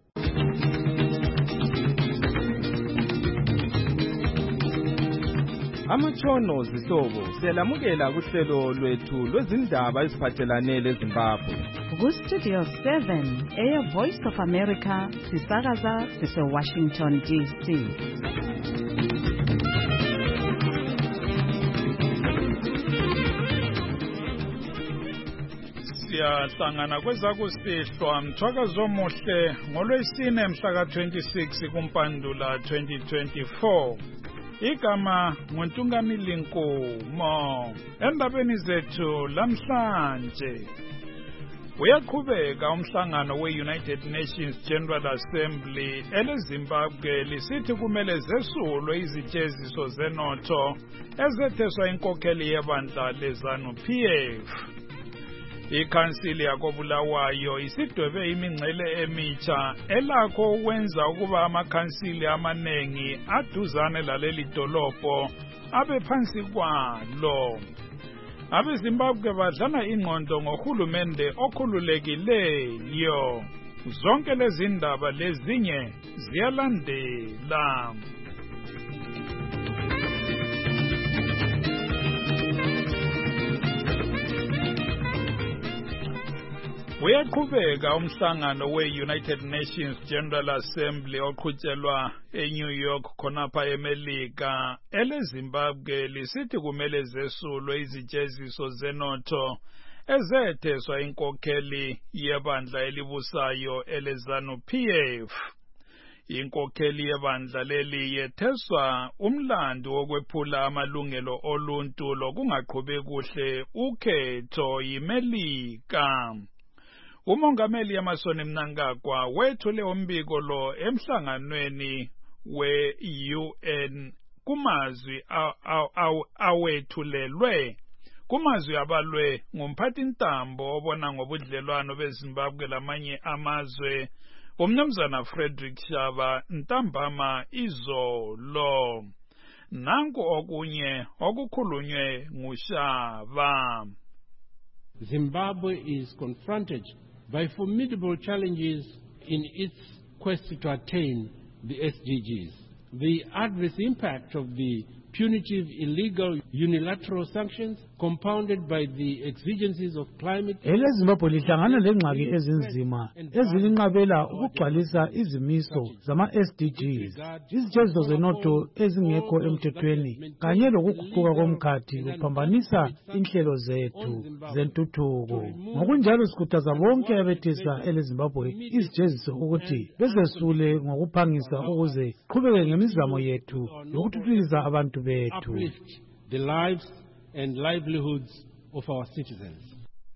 Amatshono zihlobo siyalamukela kuhlelo lwethu lwezindaba eziphathelane leZimbabwe. Ku Studio seven, Air Voice of America, sisakaza sise Washington D C. Siyahlangana kwezakusihlwa mthwakazo omuhle ngolwesine mhla ka twenty-six kuMpandula twenty twenty-four. Igama nguNtungamili Nkomo. Endabeni zethu lamhlanje, uyaqhubeka umhlangano we-United Nations General Assembly eleZimbabwe lisithi kumele zesulwe iziteziso zenotho ezetheswa inkokheli yebandla leZANU P F. Ikhansili yakobulawayo isidwebe imingcele emitsha elakho ukwenza ukuba amakhansili amanengi aduzane laleli dolobho abe phansi kwalo. AbeZimbabwe badlana ingqondo ngohulumende okhululekileyo. Zonke lezi ndaba lezinye ziyalandela. Uyaqhubeka umhlangano we-United Nations General Assembly oqhutshelwa eNew York khonapha eMelika eleZimbabwe lisithi kumele zesulwe iziteziso zenotho ezetheswa inkokheli yebandla elibusayo eleZANU P F. Inkokheli yebandla leli yetheswa umlando wokwephula amalungelo oluntu lokungaqhubi kuhle ukhetho yiMelika. Umongameli Emmerson Mnangagwa wethule umbiko lo emhlanganweni we-U N kumazwi awethulelwe kumazwi abalwe ngumphathintambo obona ngobudlelwano beZimbabwe lamanye amazwe uMnumzana Frederick Shaba ntambama izolo. Nanku okunye okukhulunywe nguShaba. Zimbabwe is confronted by formidable challenges in its quest to attain the S D Gs. The adverse impact of the punitive, illegal, unilateral sanctions compounded by the exigencies of climate. EleZimbabwe lihlangana lengxaki ezinzima ezilinqabela ukugcwalisa izimiso zama S D Gs, iziteziso zenotho ezingekho emthethweni kanye lokuguquka komkhathi kuphambanisa inhlelo zethu zentuthuko. Ngokunjalo sikhuthaza bonke abethesa eleZimbabwe iziteziso ukuthi bezesule ngokuphangisa ukuze qhubeke ngemizamo yethu yokuthuthukisa abantu bethu. Uplift the lives and livelihoods of our citizens.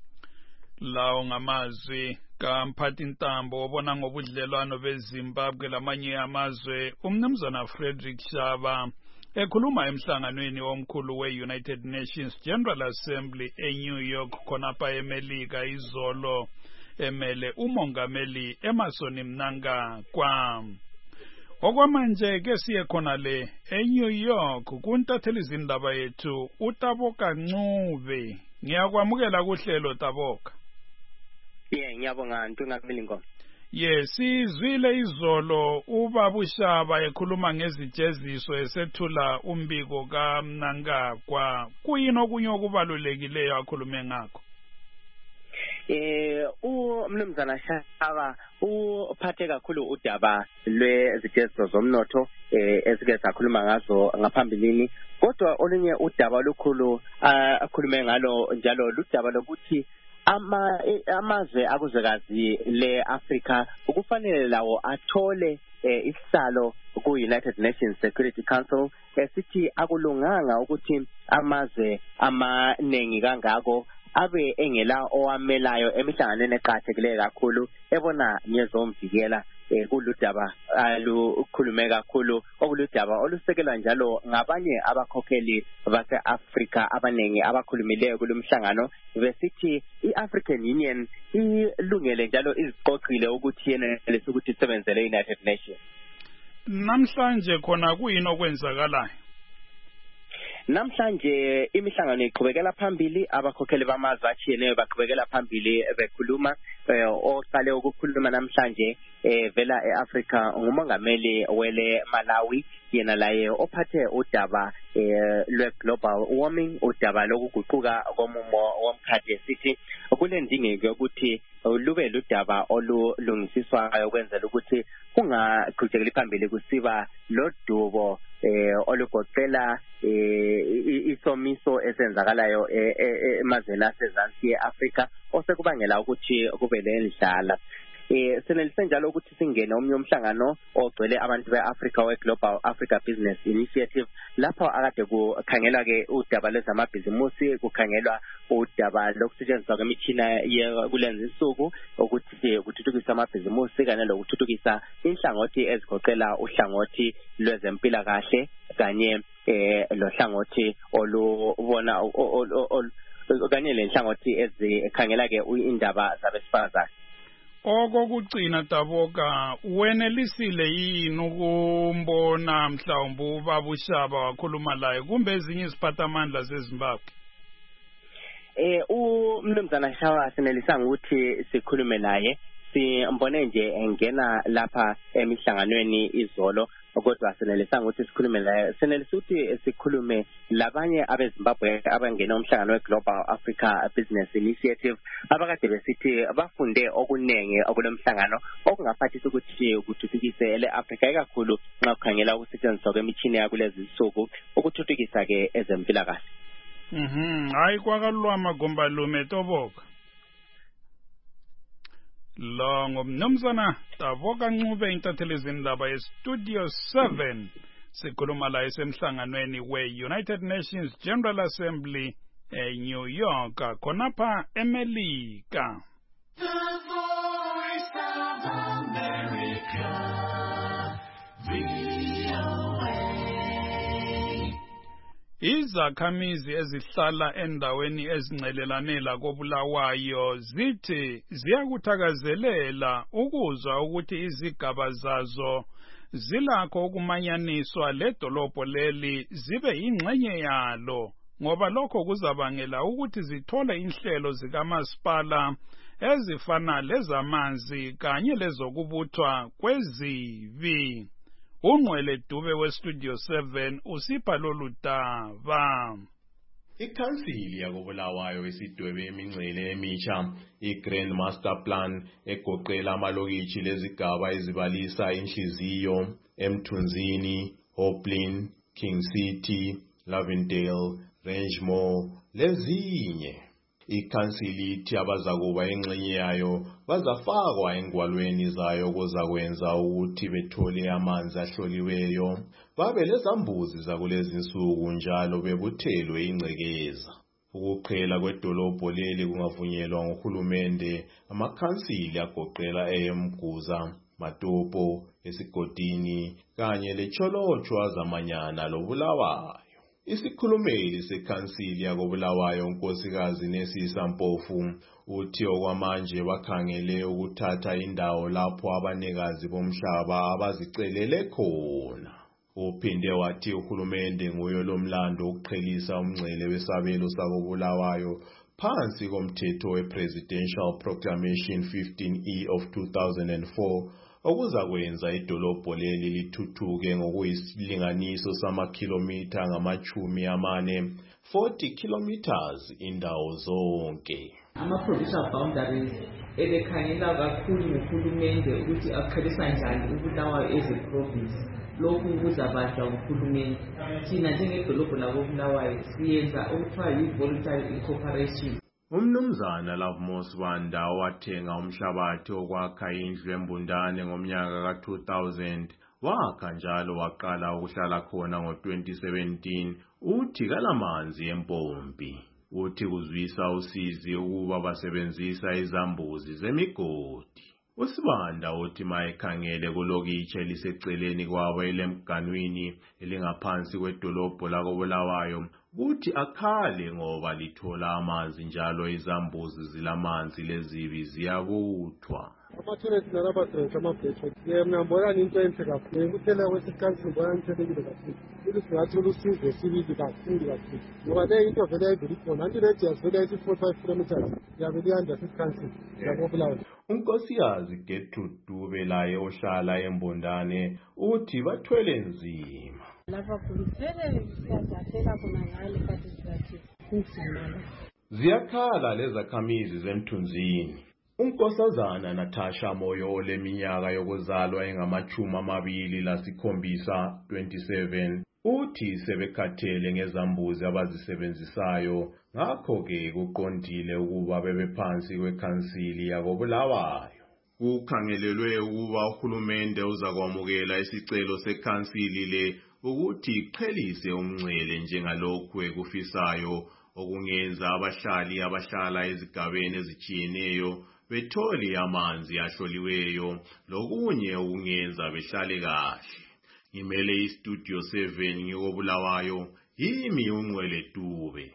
Lawo ngamazwi kamphathintambo obona ngobudlelwano beZimbabwe lamanye amazwe uMnumzana Frederick Shaba ekhuluma emhlanganweni omkhulu we-United Nations General Assembly eNew York khonapha eMelika izolo emele umongameli Emmerson Mnangagwa. Okwamanje ke siye khona le eNew York kuntatheli izindaba yethu uTaboka Ncube. Ngiyakwamukela kuhlelo Taboka. Yeah, ngiyabonga Ntungamili Nkomo. Yes, sizwile izolo ubaba uShaba ekhuluma ngeziteziso esethula umbiko kaMnangagwa. Kuyini okunye okubalulekileyo akhulume ngakho? eh umnumzana Shaka uphathe kakhulu udaba lwezijeziso zomnotho eh esike sakhuluma ngazo ngaphambilini, kodwa olunye udaba olukhulu akhulume ngalo njalo ludaba lokuthi ama amazwe akuzwekazi le-Afrika ukufanele lawo athole isihlalo ku-United Nations Security Council. Esithi akulunganga ukuthi amazwe amaningi kangako abe engela owamelayo emihlanganweni eqhathekile kakhulu ebona ngezomvikela kuludaba alukhulume kakhulu okuludaba olusekelwa njalo ngabanye abakhokheli base-Afrika abaningi abakhulumileyo kulumhlangano besithi i-African Union ilungele njalo iziqoqile ukuthi yenelise ukuthi isebenzele i-United Nations. Namhlanje khona kuyini okwenzakalayo? Namhlanje imihlangano iqhubekela phambili, abakhokheli bamazwe atshiyeneyo baqhubekela phambili bekhuluma. Oqale ukukhuluma namhlanje vela eAfrica ngumongameli wele Malawi, yena laye ophathe udaba lwe-global warming, udaba lokuguquka komumo womkhathi. Sithi kule ndingeko yokuthi lube ludaba olulungisiswayo ukwenzela ukuthi kungaqhubekeli phambili kusiba lodubo eh olugoqela isomiso esenzakalayo emazweni asezansi eAfrica osekubangela ukuthi kube lendlala. Eh senelise njalo ukuthi singene omnye umhlangano ogcwele abantu beAfrica we-Global Africa Business Initiative, lapho akade kukhangela ke udaba lwezamabhizimusi, kukhangelwa udaba lokusetshenziswa kwemitshina kulenza insuku ukuthi kuthuthukisa amabhizimusi kanye lokuthuthukisa inhlangothi ezigoqela uhlangothi lwezempilakahle kanye eh lohlangothi olubona kanye lenhlangothi ezikhangela ke indaba zabesifazane. Okokugcina Taboka, wenelisile yini ukumbona mhlawumbe ubaba uShaba wakhuluma laye kumbe ezinye iziphathamandla zeZimbabwe? Eh umnumzana Shaba sinelisanga ukuthi sikhulume naye, simbone nje engena lapha emihlanganweni izolo, kodwa sinelisanga ukuthi sikhulume naye. Sinelisa ukuthi sikhulume labanye abeZimbabwe abangena umhlangano we-Global Africa Business Initiative abakade besithi bafunde okunenge okulomhlangano okungaphathisa ukuthi kuthuthukise le-Africa ikakhulu nxa kukhangela ukusetshenziswa kwemitshini yakulezi insuku ukuthuthukisa ke ezempilakahle. Mhm, hayi kwakalwa magomba lume Toboka. Lo ngomnumzana Taboka Ncube intathelezini laba ye-Studio seven sikhuluma la esemhlanganweni we-United Nations General Assembly eNew York khonapha eMelika. The Voice of America, V O A. Izakhamizi ezihlala endaweni ezincelelane koBulawayo zithi ziyakuthakazelela ukuzwa ukuthi izigaba zazo zilakho ukumanyaniswa ledolobho leli zibe ingxenye yalo, ngoba lokho kuzabangela ukuthi zithole inhlelo zikamasipala ezifana lezamanzi kanye lezokubuthwa kwezibi. Unqwele Dube we-Studio seven usipha lolu daba. Ikhansili yakoBulawayo isidwebe imingcele emisha i-Grand Master Plan egoqela amalokitshi lezigaba ezibalisa inhliziyo, Emthunzini, Hoplin, King City, Lavendale, Rangemore lezinye. Ikhansili ithi abazakuba ingxenye yayo bazafakwa engwalweni zayo kuzakwenza ukuthi bethole amanzi ahloliweyo, babe lezambuzi zakulezi insuku njalo bebuthelwe ingcekeza. Ukuqhela kwedolobho leli kungavunyelwa ngohulumende. Amakhansili agoqela eMguza, Matopo, Esigodini kanye leCholochwa zamanyana loBulawayo. Isikhulumeli sekhansili yakoBulawayo unkosikazi Nesisa Mpofu uthi okwamanje bakhangele ukuthatha indawo lapho abanikazi bomhlaba abazicelele khona. Uphinde wathi uhulumende nguye lomlando ukuqhelisa umngcele wesabelo sakoBulawayo phansi komthetho we-Presidential Proclamation fifteen E of two thousand four okuzakwenza idolobho leli lithuthuke ngokuyisilinganiso samakhilomitha ngamachumi amane forty kilometers indawo zonke. ama-provincial boundaries ebekhangela kakhulu nguhulumende ukuthi aqhelisa njani uBulawayo as a province. Lokhu kuzabanjwa nguhulumende. Thina njengedolobho lakoBulawayo siyenza okuthiwa yi-voluntary incorporation. Umnumzana Lovemore Banda wathenga umhlabathi okwakha indlu embundane ngomnyaka ka two thousand. Wakha njalo waqala ukuhlala khona ngo twenty seventeen. Uthi kalamanzi empompi. Uthi kuzwisa usizi ukuba basebenzisa izambuzi zemigodi. Usibanda uthi mayekhangele kulokitshe eliseceleni kwabo elemganwini elingaphansi kwedolobho lakoBulawayo uthi akhale ngoba lithola amanzi njalo izambuzi zilamanzi lezibi ziyakuthwa. Ama-tourist nalabadonsa amabhethwe yena mbona into enhle kakhulu ukuthela kwesikansi mbona nithelekile kakhulu ukuthi singathola usizo sibili kakhulu kakhulu ngoba le into vele ayiveli khona anti radius vele ayithi four five kilometers yabe liyanda sesikansi lakoBulawayo. Unkosikazi Gertrude Dube laye ohlala embondane uthi bathwele nzima. Lapha kumthele siyazathela khona ngale kathi sizathi kunzima. Ziyakhala lezakhamizi zemthunzini. Unkosazana Natasha Moyo leminyaka yokuzalwa engamachumi amabili lasikhombisa twenty-seven uthi sebekhathele ngezambuzi abazisebenzisayo ngakho ke kuqondile ukuba bebephansi kwekhansili yakoBulawayo. Kukhangelelwe ukuba uhulumende uzakwamukela isicelo sekhansili le ukuthi iqhelise umngcele njengalokhu ekufisayo okungenza abahlali abahlala ezigabeni ezitshiyeneyo bethole amanzi ahloliweyo lokunye okungenza behlale kahle. Ngimele istudio seven ngikoBulawayo yimi uNgcwele Dube.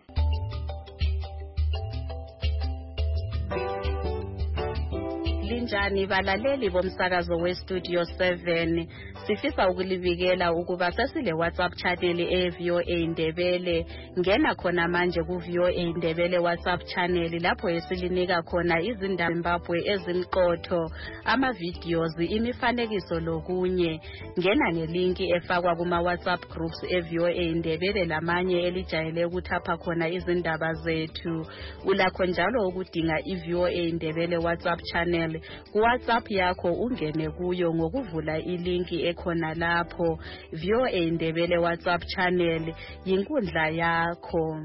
Linjani balaleli bomsakazo westudio seven. Sifisa ukulibikela ukuba sesile WhatsApp channel e-V O A Ndebele. Ngena khona manje ku-V O A Ndebele WhatsApp channel lapho esilinika khona izindaba Zimbabwe ezimqotho, ama-videos, imifanekiso lokunye. Ngena ngelinki efakwa kuma-WhatsApp groups e-V O A Ndebele lamanye elijayele ukuthapha khona izindaba zethu. Ulakho njalo ukudinga i-V O A Ndebele WhatsApp channel. Ku-WhatsApp yakho ungene kuyo ngokuvula ilinki khona lapho. V O A Ndebele WhatsApp channel yinkundla yakho.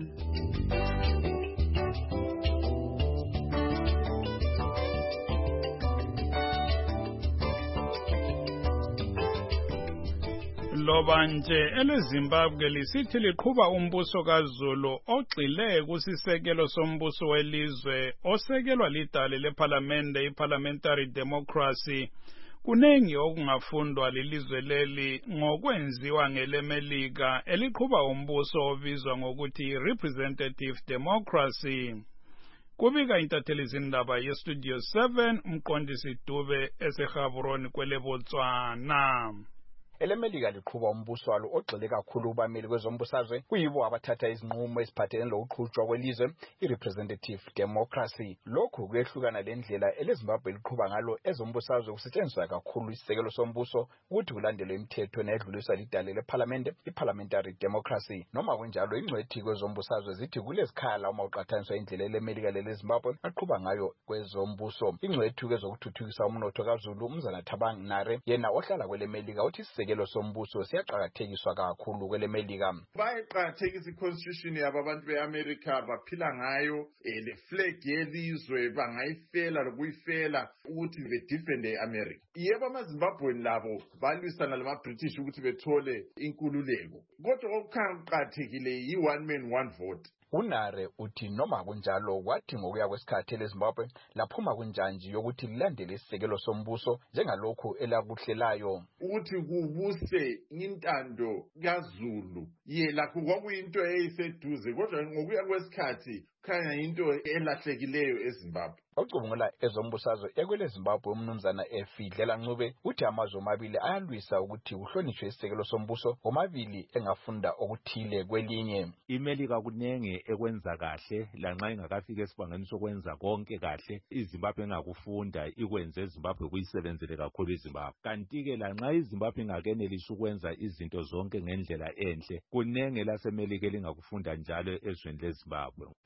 Loba nje eleZimbabwe lisithi liqhuba umbuso kaZulu ogxile kusisekelo sombuso welizwe osekelwa lidale leParliamente iParliamentary Democracy. Kunengi okungafundwa lilizwe leli ngokwenziwa ngeleMelika eliqhuba umbuso obizwa ngokuthi representative democracy. Kubika intatheli zindaba yestudio seven umqondisi Dube eseGaborone kweleBotswana. eleMelika liqhuba umbuso walo ogxile kakhulu ubameli kwezombusazwe kuyibo abathatha izinqumo eziphathelene lokuqhutshwa kwelizwe i-representative democracy. Lokhu kuyehlukana lendlela eleZimbabwe liqhuba ngalo ezombusazwe kusetshenziswa kakhulu isisekelo sombuso ukuthi kulandelwe imithetho nedluliswa lidale leParliamente i-parliamentary democracy. Noma kunjalo ingcwethi kwezombusazwe zithi kulezikhala uma uqhathaniswa indlela eleMelika leleZimbabwe aqhuba ngayo kwezombuso. Ingcwethi kwezokuthuthukisa umnotho kaZulu uMzana Thabang Nare yena ohlala kweleMelika uthi isekelo sombuso siyaqhakathekiswa kakhulu kweleMelika. Bayiqhakathekisa iconstitution yabo abantu beAmerica baphila ngayo, le flag yelizwe bangayifela lokuyifela ukuthi bedefend eAmerica. Yebo amaZimbabweni labo balwisana lamaBritish ukuthi bethole inkululeko. Kodwa okuqhakathekile yi one man one vote. Unare uthi noma kunjalo kwathi ngokuya kwesikhathi leZimbabwe laphuma kunjanji yokuthi lilandele isisekelo sombuso njengalokhu elakuhlelayo ukuthi kubuse intando kaZulu yela kwakuyinto eyiseduze kodwa ngokuya kwesikhathi khanya into elahlekileyo eZimbabwe. Ocubungula ezombusazwe ekweleZimbabwe umnumzana eFidlela Ncube uthi amazwe amabili ayalwisa ukuthi kuhlonishwe isisekelo sombuso omabili engafunda okuthile kwelinye. iMelika kunenge ekwenza kahle lanxa ingakafika esibangeni sokwenza konke kahle iZimbabwe engakufunda ikwenze eZimbabwe kuyisebenzele kakhulu iZimbabwe. Kanti ke lanxa iZimbabwe ingakenelisa ukwenza izinto zonke ngendlela enhle kunenge laseMelika elingakufunda njalo ezweni leZimbabwe.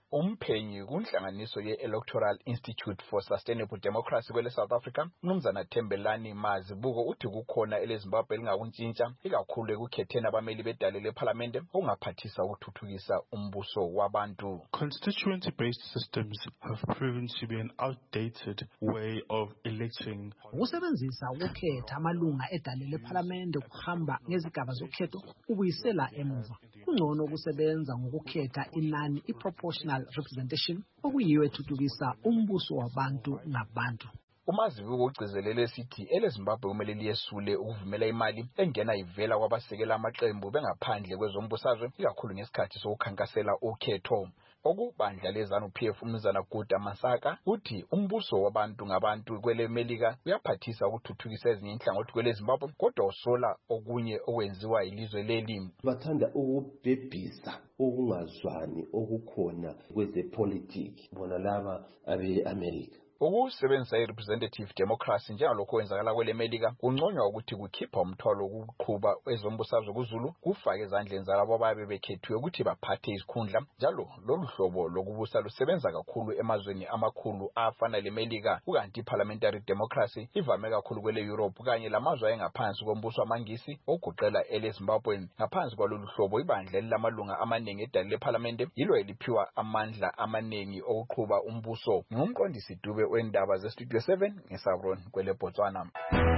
Umphenyi kunhlanganiso ye-Electoral Institute for Sustainable Democracy kwele South Africa, Mnumzana Thembelani Mazibuko uthi kukhona eleZimbabwe elingakuntshintsha ikakhulu ekukhetheni abameli bedale leParliament okungaphathisa ukuthuthukisa umbuso wabantu. Constituency-based systems have proven to be an outdated way of electing. Ukusebenzisa ukukhetha amalunga edale leParliament kuhamba ngezigaba zokhetho ubuyisela emuva. Kungcono ukusebenza ngokukhetha inani i-proportional representation okuyiyo ethuthukisa umbuso wabantu ngabantu. uMazibuko ugcizelele esithi eleZimbabwe kumele liyesule ukuvumela imali engena ivela kwabasekela amaqembu bengaphandle kwezombusazwe ikakhulu ngesikhathi sokukhankasela ukhetho. Okubandla leZanu-P F uMnumzana Guda Masaka uthi umbuso wabantu ngabantu kwele Melika uyaphathisa ukuthuthukisa ezinye inhlangothi kwele Zimbabwe kodwa usola okunye okwenziwa ilizwe leli. Bathanda ukubhebhisa ukungazwani okukhona kwezepolitiki bona laba abe-America. Ukusebenzisa i-representative democracy njengalokho kwenzakala kwele Melika kunconywa ukuthi kukhipha umthwalo wokuqhuba ezombusazwe kuZulu kufake ezandleni zalabo ababe bekhethiwe ukuthi baphathe izikhundla njalo lolu hlobo lokubusa lusebenza kakhulu emazweni amakhulu afana leMelika ukanti parliamentary democracy ivame kakhulu kwele Europe kanye lamazwe ayengaphansi kombuso wamangisi ogoqela eleZimbabwe. Ngaphansi kwalolu hlobo ibandla lamalunga amaningi edale leParliament yilo eliphiwa amandla amaningi okuqhuba umbuso. Ngumqondisi Dube wendaba ze Studio seven ngeSavron kwele Botswana.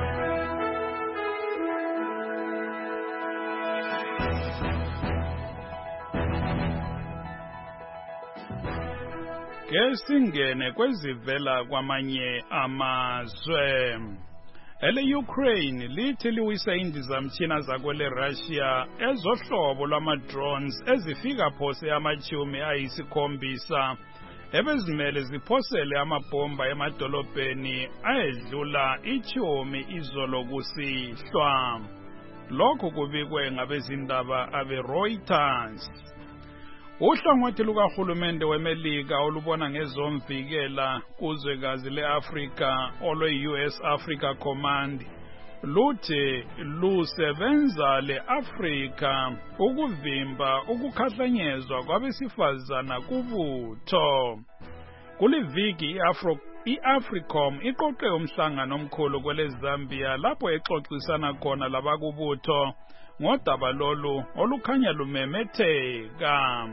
Kesingene kwezivela kwamanye amazwe. Ele Ukraine lithi liwisa indizamtshina zakwele Russia ezohlobo lwama drones ezifika phose amachumi ayisikhombisa ebezimele ziphosele amabhomba emadolobheni ayedlula ichumi izolo kusihlwa. Lokho kubikwe ngabezindaba abe Reuters. Uhlangothi lukahulumende weMelika olubona ngezomvikela kuzwekazi leAfrika olwe-U S Africa Command luthi lusebenza le-Afrika ukuvimba ukukhahlanyezwa kwabesifazana kubutho. Kuliviki i-Afro i-Africom iqoqe umhlangano omkhulu kwele Zambia lapho exoxisana khona labakubutho ngodaba lolu olukhanya lumemetheka.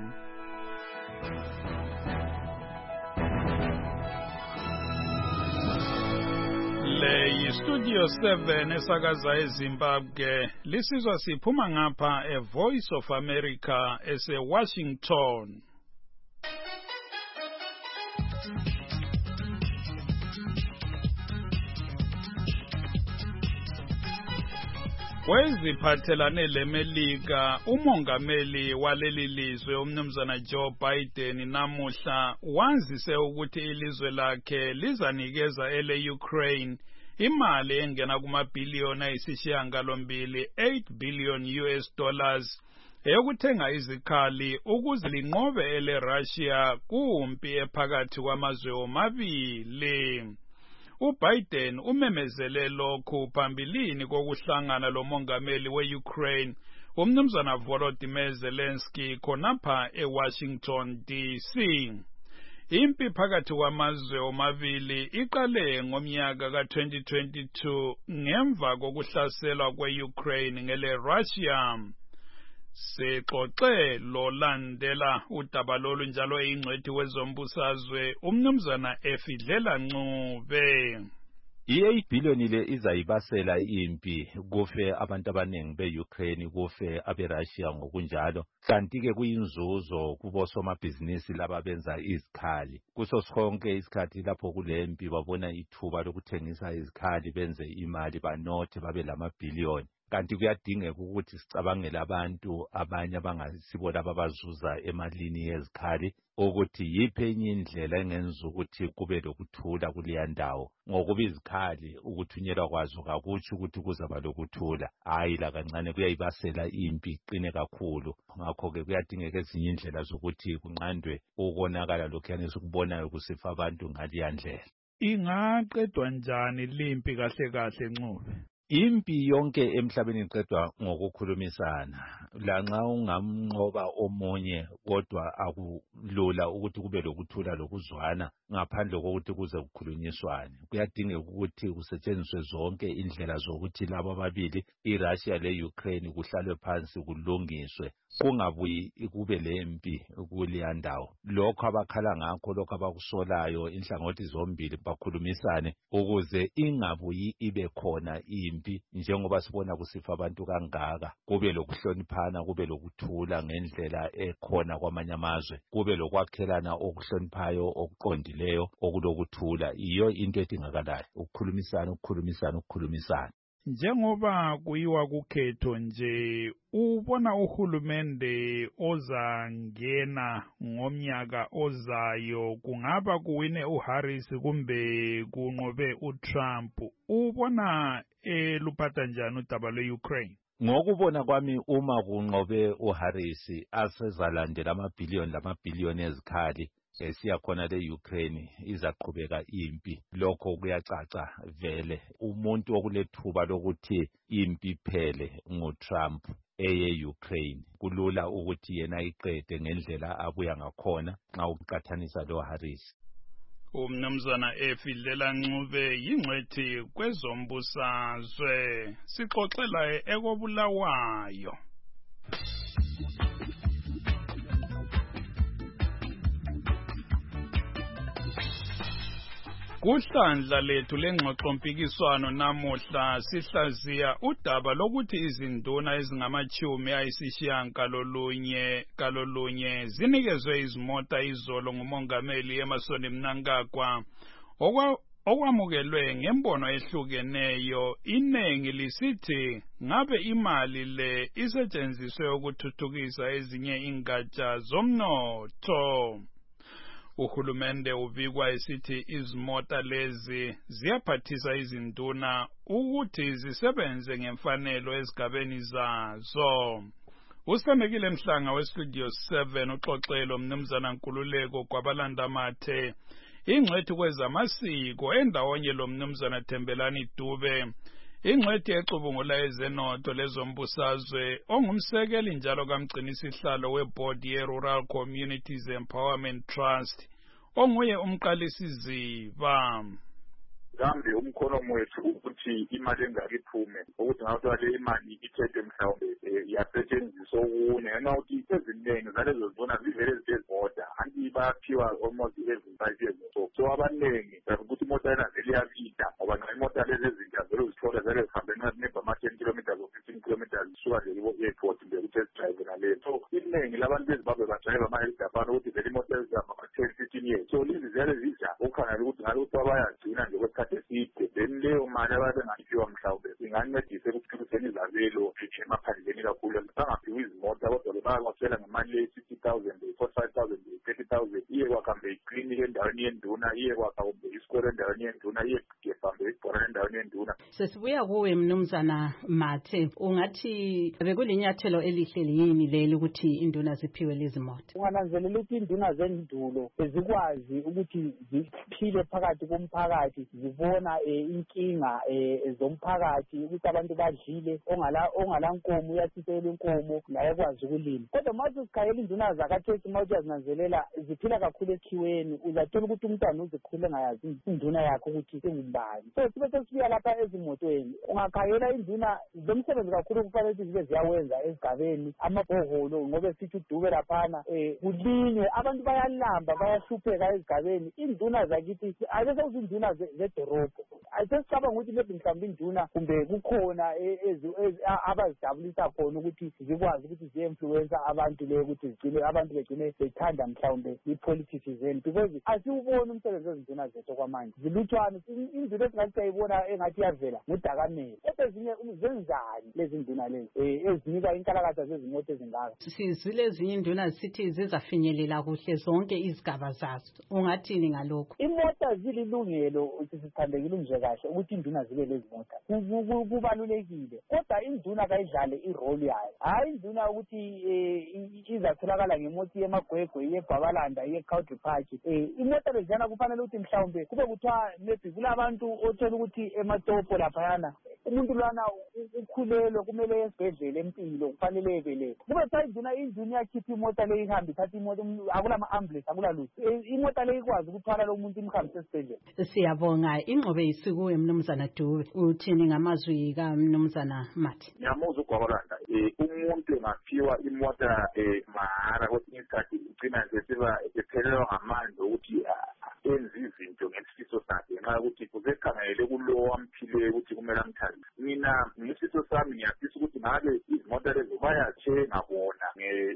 Le yi-Studio seven esakaza eZimbabwe lisizwa siphuma ngapha eVoice of America ese-Washington. Kweziphathelane leMelika umongameli waleli lizwe umnumzana Joe Biden namuhla wazise ukuthi ilizwe lakhe lizanikeza ele Ukraine imali engena kumabhiliyoni ayisishiyagalombili eight billion U S dollars eyokuthenga izikhali ukuze linqobe ele Russia kumpi ephakathi kwamazwe omabili. uBiden umemezele lokhu phambilini kokuhlangana lomongameli we-Ukraine umnumzana Volodymyr Zelensky khonapha eWashington D C. Impi phakathi kwamazwe omabili iqale ngomnyaka ka twenty twenty-two ngemva kokuhlaselwa kwe-Ukraine ngele Russia. Sexoxe lolandela udaba lolu njalo ingcwethi wezombusazwe umnumzana Efidlela Ncube. I-eight billion le izayibasela impi kufe abantu abaningi be-Ukraine kufe abe-Russia ngokunjalo kanti ke kuyinzuzo kubosomabhizinisi laba benza izikhali kuso sonke isikhathi lapho kulempi babona ithuba lokuthengisa izikhali benze imali banothe babe lamabhiliyoni. Kanti kuyadingeka ukuthi sicabangele abantu abanye abangasibo laba abazuza emalini yezikhali ukuthi yiphi enye indlela engenza ukuthi kube lokuthula kuleya ndawo ngokuba izikhali ukuthunyelwa kwazo kakutsho ukuthi kuzaba lokuthula hayi la kancane kuyayibasela impi iqine kakhulu. Ngakho-ke kuyadingeka ezinye indlela zokuthi kunqandwe ukonakala lokhuyana esikubonayo kusifa abantu ngaleya ndlela. Ingaqedwa njani limpi kahle kahle Ncube? impi yonke emhlabeni iqedwa ngokukhulumisana lanxa ungamnqoba omunye kodwa akulula ukuthi kube lokuthula lokuzwana ngaphandle kokuthi kuze kukhulunyiswane kuyadingeka ukuthi kusetshenziswe zonke indlela zokuthi labo ababili iRussia leUkraine kuhlalwe phansi kulungiswe kungabuyi kube lempi kuleya ndawo lokho abakhala ngakho lokho abakusolayo inhlangothi zombili bakhulumisane ukuze ingabuyi ibe khona impi njengoba sibona kusifa abantu kangaka kube lokuhloniphana kube lokuthula ngendlela ekhona kwamanye amazwe kube lokwakhelana okuhloniphayo okuqondileyo okulokuthula iyo into edingakalayo ukukhulumisana ukukhulumisana ukukhulumisana njengoba kuyiwa kukhetho nje ubona uhulumende ozangena ngomnyaka ozayo kungaba kuwine uHarris kumbe kunqobe uTrump ubona eluphatha njani udaba lweUkraine ngokubona kwami uma kunqobe uHarris asezalandela amabhiliyoni lamabhiliyoni ezikhali esiya khona leUkraine izaqhubeka impi lokho kuyacaca vele umuntu okulethuba lokuthi impi iphele nguTrump eye-Ukraine kulula ukuthi yena iqede ngendlela abuya ngakhona nxa uqathanisa loHarris umnumzana Efidlela Ncube yingcwethi kwezombusazwe sixoxela ekobulawayo Kuhlandla lethu lengxoxo mpikiswano namuhla sihlaziya udaba lokuthi izinduna ezingamachumi ayisishiyangalolunye kalolunye zinikezwe izimota izolo ngumongameli Emmerson Mnangagwa okwamukelwe ngembono ehlukeneyo inengi lisithi ngabe imali le isetshenziswe ukuthuthukisa ezinye ingatsha zomnotho Uhulumende ubikwa esithi izimota lezi ziyaphathisa izinduna ukuthi zisebenze ngemfanelo ezigabeni zazo. Usembekile Mhlanga westudio seven uxoxelo mnumzana Nkululeko kwabalanda mathe. Ingcwethi kwezamasiko endawonye lo mnumzana Thembelani Dube. Ingcwethi exubungula ezenotho lezombusazwe ongumsekeli njalo kamgcinisihlalo weboard ye-Rural Communities Empowerment Trust onguye umqalisi ziba Kambe umkhono wethu ukuthi imali engakiphume ukuthi ngathi le imali ithethe mhlawumbe yasetshenziswa ukune noma ukuthi eziningi zalezo zona zivele zizodwa anti baphiwa almost every five years so so abaningi ukuthi imoto yena vele iyapita ngoba nxa imoto lezi ezintsha vele uzithola vele zihambena neba ama ten kilometers or fifteen kilometers suka le airport nje ukuthi drive nale so iningi labantu bezimbabwe badrive ama helicopter ukuthi vele imoto ezihamba ama ten fifteen years so lezi vele zidla ukhangela ukuthi ngaluthi abayagcina nje kwesikhathi eside then leyo mali ababengayiphiwa mhlawumbe ingancedisa ekuthuthukiseni izabelo emaphandleni kakhulu bangaphiwa izimota kodwa bebayakwakhela ngemali ye-sixty thousand forty-five thousand thirty thousand iye kwakhambe ikliniki endaweni yenduna iye kwakhambe isikole endaweni yenduna iye gebhambe ibhora endaweni yenduna sesibuya kuwe mnumzana Mathe ungathi bekulinyathelo elihle yini leli ukuthi induna ziphiwe lezi moto ungananzelela ukuthi induna zendulo ezikwazi ukuthi ziphile phakathi komphakathi zibona inkinga zomphakathi ukuthi abantu badlile ongala ongala nkomo uyasitela inkomo la ekwazi ukulima kodwa manje sikhayela induna zakathethe manje uyazinanzelela ziphila kakhulu ekhiweni uzathola ukuthi umntwana uzikhule ngayazi induna yakhe ukuthi ingubani so sibe sesibuya lapha ezimotweni ungakhayela induna zomsebenzi kakhulu kufanele ukuthi zibe ziyawenza esigabeni amabhoholo ngoba sithi udube laphana kulinywe abantu bayalamba bayahlupheka ezigabeni induna zakithi ake sezinduna zedorobho asesicabanga ukuthi maybe mhlawumbe induna kumbe kukhona abazijabulisa khona ukuthi zikwazi ukuthi zi-influencer abantu le ukuthi zigcine abantu begcine bethanda mhlawumbe i-politics zenu because asiwuboni umsebenzi wezinduna zethu okwamanje ziluthwane induna esingathi sayibona engathi iyavela ngudakamele kodwa ezinye zenzani lezi nduna lezi ezinika inkalakatha zezimoto ezingaka sizile ezinye induna zisithi zizafinyelela kuhle zonke izigaba zazo ungathini ngalokho imota zililungelo sisithandekile nje kahle ukuthi induna zibe lezi mota kubalulekile kodwa induna kayidlale irole yayo hayi induna ukuthi izatholakala ngemoto yemagwegwe yebhabalanda ye-Country Park imota leziyana kufanele ukuthi mhlawumbe kube kuthiwa maybe kulabantu othola ukuthi ematopo laphayana umuntu lwana ukhulelwe kumele esibhedlela empilo kufanele evele kube sayiduna induna iyakhipha imota le ihambe ithatha imoto akula ama-ambulance akula lutho imota le ikwazi ukuthwala lo muntu imhambise esibhedlela. Siyabonga ingqobe yisikuwe mnumzana Dube uthini ngamazwi kaMnumzana Mathi. Ngiyamuzwa uGwabalanda um umuntu engaphiwa imota mahara kwesinye isikhathi ugcina nje siba ephelelwa ngamandla ukuthi enze izinto ngesifiso sakhe ngenxa yokuthi kuzekhangele kulowo wamphile ukuthi kumele amthathe. Mina ngesifiso sami ngiyafisa ukuthi ngabe izimota lezo bayathenga bona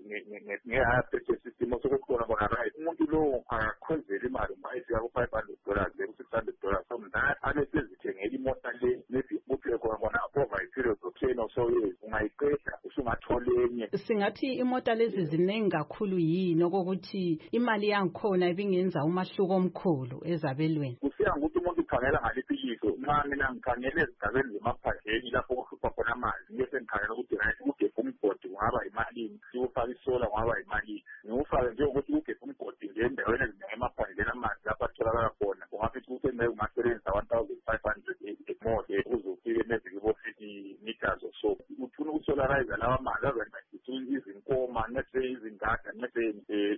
nge-hire purchase system sokukhona bona right umuntu lowo akakhwezela imali mayifika ku-five hundred dollars ku-six hundred dollars from that abe sezithengela imota le maybe kuphile khona bona over a period of ten or so years ungayiqeda usungathola enye. Singathi imota lezi ziningi kakhulu yini okokuthi imali yangikhona ibingenza umahluko omkhulu ezabelweni. Kusiya ngokuthi umuntu ukhangela ngaliphi iso. Uma mina ngikhangele ezigabeni zemaphandleni lapho kuhlupha khona amanzi ngiyese ngikhangela ukuthi right ukugebha umgodi kungaba yimalini siwufaka isola kungaba yimalini ngiwufake njengokuthi ukugebha umgodi ngendaweni ezinemaphandleni amanzi lapho atholakala khona kungafithi ukuthi kumele ungasebenzisa one thousand five hundred more uzofike nezikibo-fifty meters or so. Ufuna ukusolarize lawa manzi azakuthi izinkoma nese izingada nese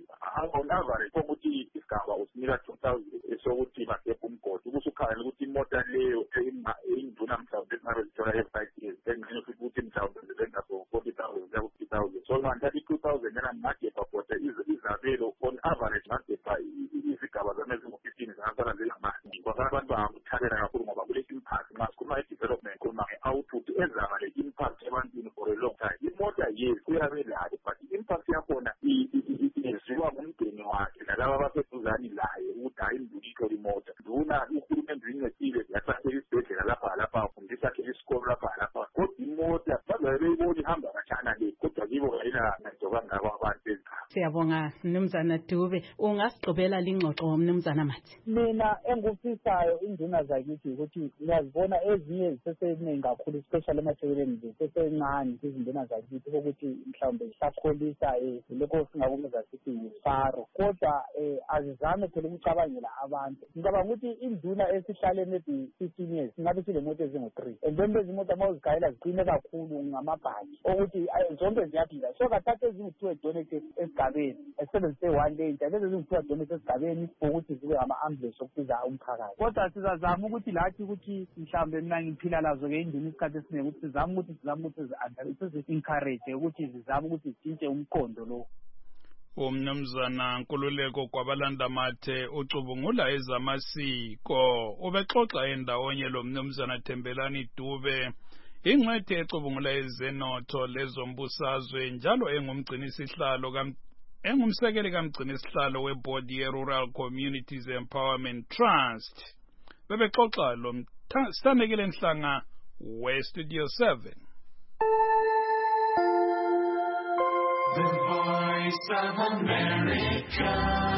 on average ukuthi isigaba usinika two thousand esokuthi bagebha umgodi ukusukhangela ukuthi imota leyo eyinduna mhlawumbe esingabe zithola e-five years engxenye futhi ukuthi mhlawumbe zibenza for forty thousand kuya ku-fifty thousand so nganthatha i-two thousand yena ngingagebha kodwa izabelo on average ngagebha izigaba zami ezingu-fifteen zingakhona zingamanzi kwakala abantu bangakuthabela kakhulu ngoba kule impact nxa sikhuluma i-development khuluma nge-output ezaba le impact ebantwini for a long time. Imota yes kuyabe layo but i-impact yakhona yenziwa ngumndeni wakhe nalaba abaseduzane laye ukuthi hayi induna ithole imota nduna uhulumende zincedile ziyathathela isibhedlela lapha lapha afundisa akhele isikolo lapha lapha kodwa imota bazabe beyibona ihamba katshana le kodwa kibo ayila nto kangako abantu ezikhaya. Siyabonga mnumzana Dube ungasigqibela lingxoxo mnumzana Mathi. Mina engufisayo induna zakithi ukuthi ngiyazibona ezinye ziseseningi kakhulu especially emathekeleni zisesencane izinduna zakithi ukuthi mhlawumbe zisakholisa lokho singakubiza sithi yifaro kodwa azizame phela ukucabangela abantu. Ngicabanga ukuthi induna esihlale maybe fifteen years singabe sile moto ezingu-three and then lezi moto uma uzigayela ziqine kakhulu ngamabhaki okuthi zonke ziyaphila so kathatha ezingu-two edonate esigabeni esebenzise one lane lezi ezingu-two edonate esigabeni ukuthi zibe ngama-ambulance okusiza umphakathi kodwa sizazama ukuthi lathi ukuthi mhlawumbe mina ngiphila lazo-ke induna isikhathi esiningi ukuthi sizame ukuthi sizame ukuthi sizi-encourage ukuthi zizame ukuthi zitshintshe umqondo lo. Umnumzana Nkululeko Gwabalanda Mathe ucubungula ezamasiko ubexoxa endawonye lo mnumzana Thembelani Dube ingcwethe ecubungula ezenotho lezombusazwe njalo engumgcini sihlalo engumsekeli kamgcini sihlalo weboard ye-Rural Communities Empowerment Trust. Bebexoxa lo Stanekile Nhlanga we-Studio seven. The Voice of America.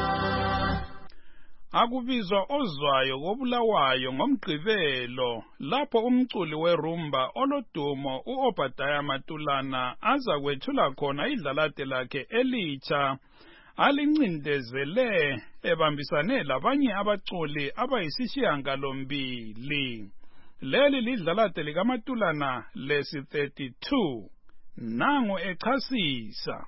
Akubizwa ozwayo kobulawayo ngomgqibelo lapho umculi werumba olodumo uObadiah Matulana aza kwethula khona idlalate lakhe elitsha alincindezele ebambisane labanye abaculi abayisishiyangalombili. Leli lidlalate likaMatulana lesi thirty-two nangu echasisa.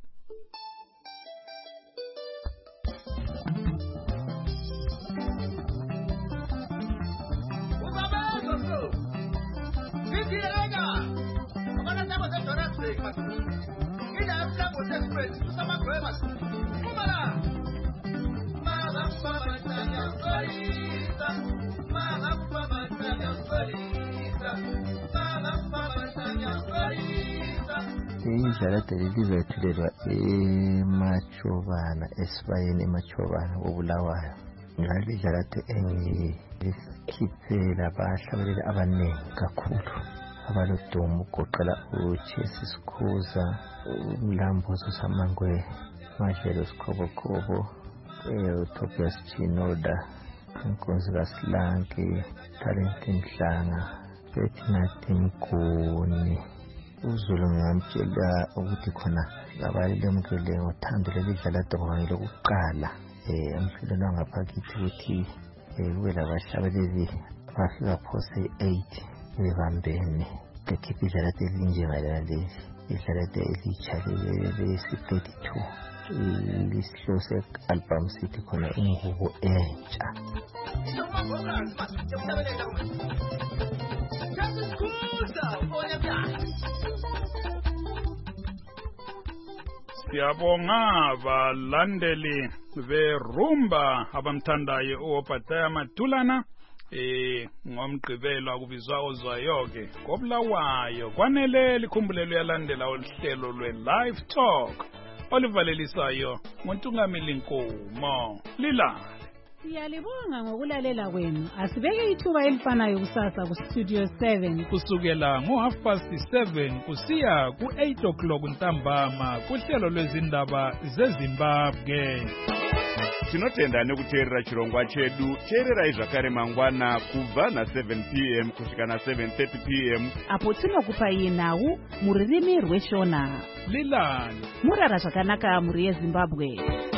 Idlalate lizethulelwa eMachobana esibayeni eMachobana kobulawayo ngalo idlalate engikhiphela abahlabeleli abaningi kakhulu abalodumo ugoqela uChesi Sikhuza uMlambozo Samangwe Majelo Sikhobokobo uTobias Chinoda Nkonzi kaSilanke Talent Nhlanga Betinathi Mguni uZulu ngamtshela ukuthi khona abalile mkele ngothando lelidlalate kwani lokuqala eh emhlelweni wangaphakathi ukuthi kube labahlabeleli bafika phose eight bebambene bekhipha ijarada elinjengalaleli, ijarada elitsha lesi-thirty-two. Isihloko se-album sithi khona ingubo entsha. Siyabonga balandeli berumba abamthandayo uObhataya Matulana eh ngomgqibelo kubizwa ozwayo ke kobulawayo kwanele likhumbulelo yalandela uhlelo lwe-live talk olivalelisayo ngoNtungamili Nkomo lila. Siyalibonga ngokulalela kwenu. Asibeke ithuba elifanayo kusasa ku Studio seven kusukela ngo half past seven kusiya ku eight o'clock ntambama kuhlelo lwezindaba zeZimbabwe. Tinotenda nekuteerera chirongwa chedu. Teererai zvakare mangwana kubva na seven p m kusvika na seven thirty p m apo tinokupai nhau muririmi rweshona. Lilani murara zvakanaka muri yeZimbabwe.